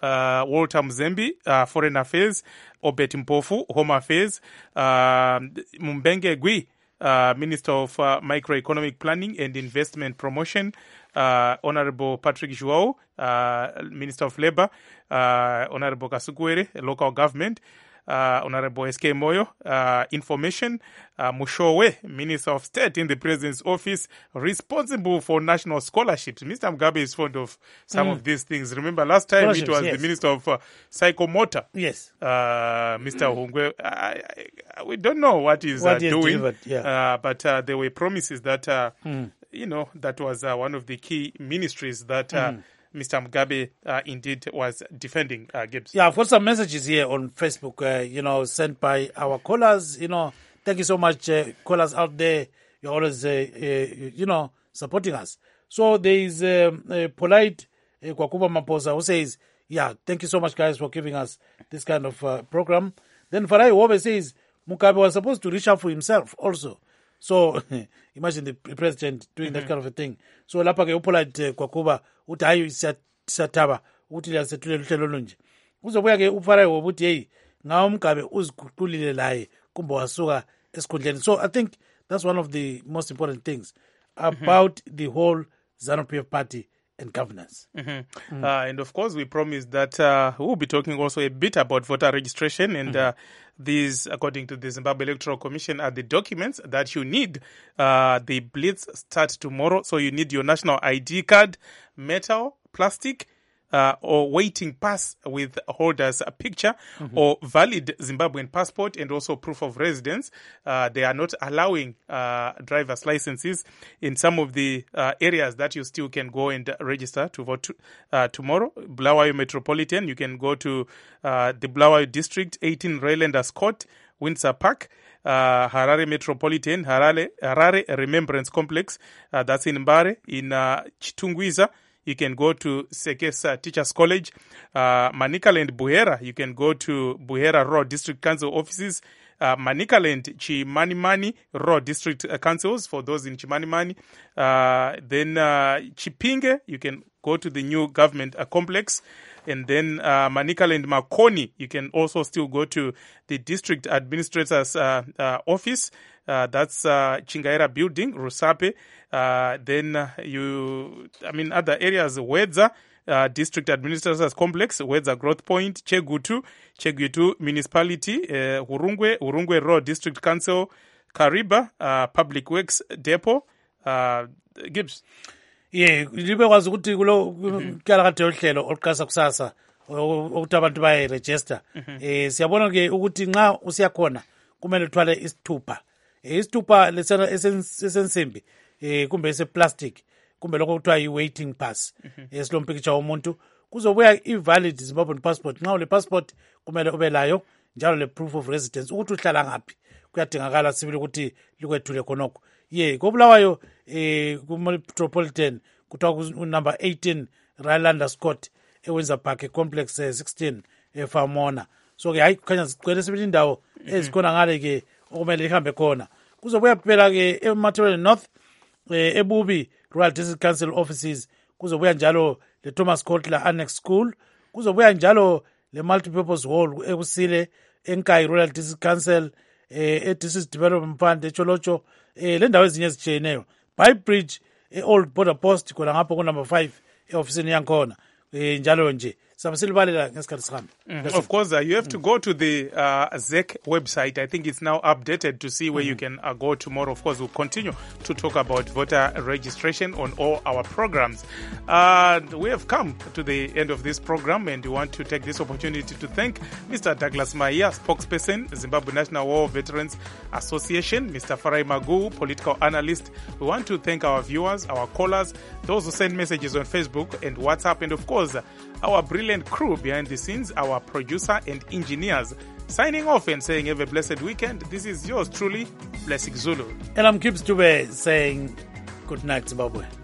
uh, Walter Mzembi, uh, Foreign Affairs, Obet Mpofu, Home Affairs, uh, Mumbenge Gwi, uh, Minister of uh, Microeconomic Planning and Investment Promotion, uh, Honorable Patrick Joao, uh, Minister of Labour, uh, Honorable Kasukwere, Local Government, Uh, Honorable S K Moyo, uh, Information, uh, Mushowe, Minister of State in the President's Office, responsible for national scholarships. Mister Mugabe is fond of some mm. of these things. Remember, last time it was yes. the Minister of uh, Psychomotor. Yes. Uh, Mister Mm. Hungwe. I, I, we don't know what he's what uh, he doing, delivered, yeah. uh, but uh, there were promises that, uh, mm. you know, that was uh, one of the key ministries that uh, mm. Mister Mugabe uh, indeed was defending, uh, Gibbs. Yeah, I've got some messages here on Facebook, uh, you know, sent by our callers. You know, thank you so much, uh, callers out there. You're always, uh, uh, you know, supporting us. So there is um, a polite uh, Kwakuba Maposa who says, yeah, thank you so much, guys, for giving us this kind of uh, program. Then Farai Wobe says, Mugabe was supposed to reach out for himself also. So imagine the president doing mm-hmm. that kind of a thing. So lapha ke upolite uh, Kwakuba uthi hayi siyathaba uthi liyasethule luhlelo lunje. Uzobuya ke uFarai wobuthi hey ngawo Mugabe uziguqulile laye kumbe wasuka esikhundleni. So I think that's one of the most important things about mm-hmm. the whole ZANU-P F party and governance. Mm-hmm. Mm. Uh, and of course, we promised that uh, we'll be talking also a bit about voter registration. And mm-hmm. uh, these, according to the Zimbabwe Electoral Commission, are the documents that you need. Uh, the blitz starts tomorrow. So you need your national I D card, metal, plastic, Uh, or waiting pass with holders a picture mm-hmm. or valid Zimbabwean passport and also proof of residence. Uh, they are not allowing uh, driver's licenses in some of the uh, areas that you still can go and register to vote to, uh, tomorrow. Bulawayo Metropolitan, you can go to uh, the Bulawayo District, eighteen Raylanders Court, Windsor Park. Uh, Harare Metropolitan, Harare, Harare Remembrance Complex, uh, that's in Mbare, in uh, Chitungwiza. You can go to Sekesa Teachers College. Uh, Manicaland, Buhera, you can go to Buhera Raw District Council offices. Uh, Manicaland, Chimanimani Raw District uh, Councils for those in Chimanimani. Uh, then uh, Chipinge, you can go to the new government uh, complex. And then uh, Manicaland Makoni, you can also still go to the district administrator's uh, uh, office. Uh, that's uh, Chingaira Building, Rusape. Uh, then uh, you, I mean, other areas, Wedza, uh, District Administrators Complex, Wedza Growth Point, Chegutu, Chegutu Municipality, uh, Urungwe, Urungwe Road District Council, Kariba, uh, Public Works Depot, uh, Gibbs. Yeah, libe kwazi ukuthi kulo kyala kade ohlelo oluqasa kusasa ukuthi abantu baye register. Eh siyabona ke ukuthi nxa usiyakhona kumele uthwale isithupha. Eh isithupha lesena esensimbi eh kumbe ese plastic kumbe lokho kuthiwa i waiting pass. Esilom picture womuntu kuzobuya i valid Zimbabwean passport. Nxa ule passport kumele ube layo njalo le proof of residence ukuthi uhlala ngaphi. Kuyadingakala sibili ukuthi likwethule khonokho. Yeah, kobulawayo eh ku Metropolitan kuthiwa number eighteen Raylanders Court ewenza park complex uh, sixteen eFamona. So ke hayi kukhanya sicela sibili indawo ezikhona ngale ke okumele ihambe khona. Kuzobuya phela ke eMathebele North eh eBubi Rural District Council offices, kuzobuya njalo le Thomas Kotler Annex School, kuzobuya njalo le multipurpose hall ekusile eNkayi Rural District Council eh e District Development Fund eCholocho eh le ndawo ezinye ezijeneyo. By Bridge e-Old Border Post khona ngapho ku number five e-ofisini yankhona eh njalo nje sabasilibalela ngesikhathi sihambe. Of course, uh, you have to go to the uh, Z E C website. I think it's now updated to see where mm-hmm. you can uh, go tomorrow. Of course, we'll continue to talk about voter registration on all our programs. Uh, we have come to the end of this program, and we want to take this opportunity to thank Mister Douglas Maia, spokesperson, Zimbabwe National War Veterans Association, Mister Farai Magu, political analyst. We want to thank our viewers, our callers, those who send messages on Facebook and WhatsApp, and of course, our brilliant crew behind the scenes, our producer and engineers. Signing off and saying have a blessed weekend. This is yours truly, Blessing Zulu. And I'm Gibbs Dube saying good night, Zimbabwe.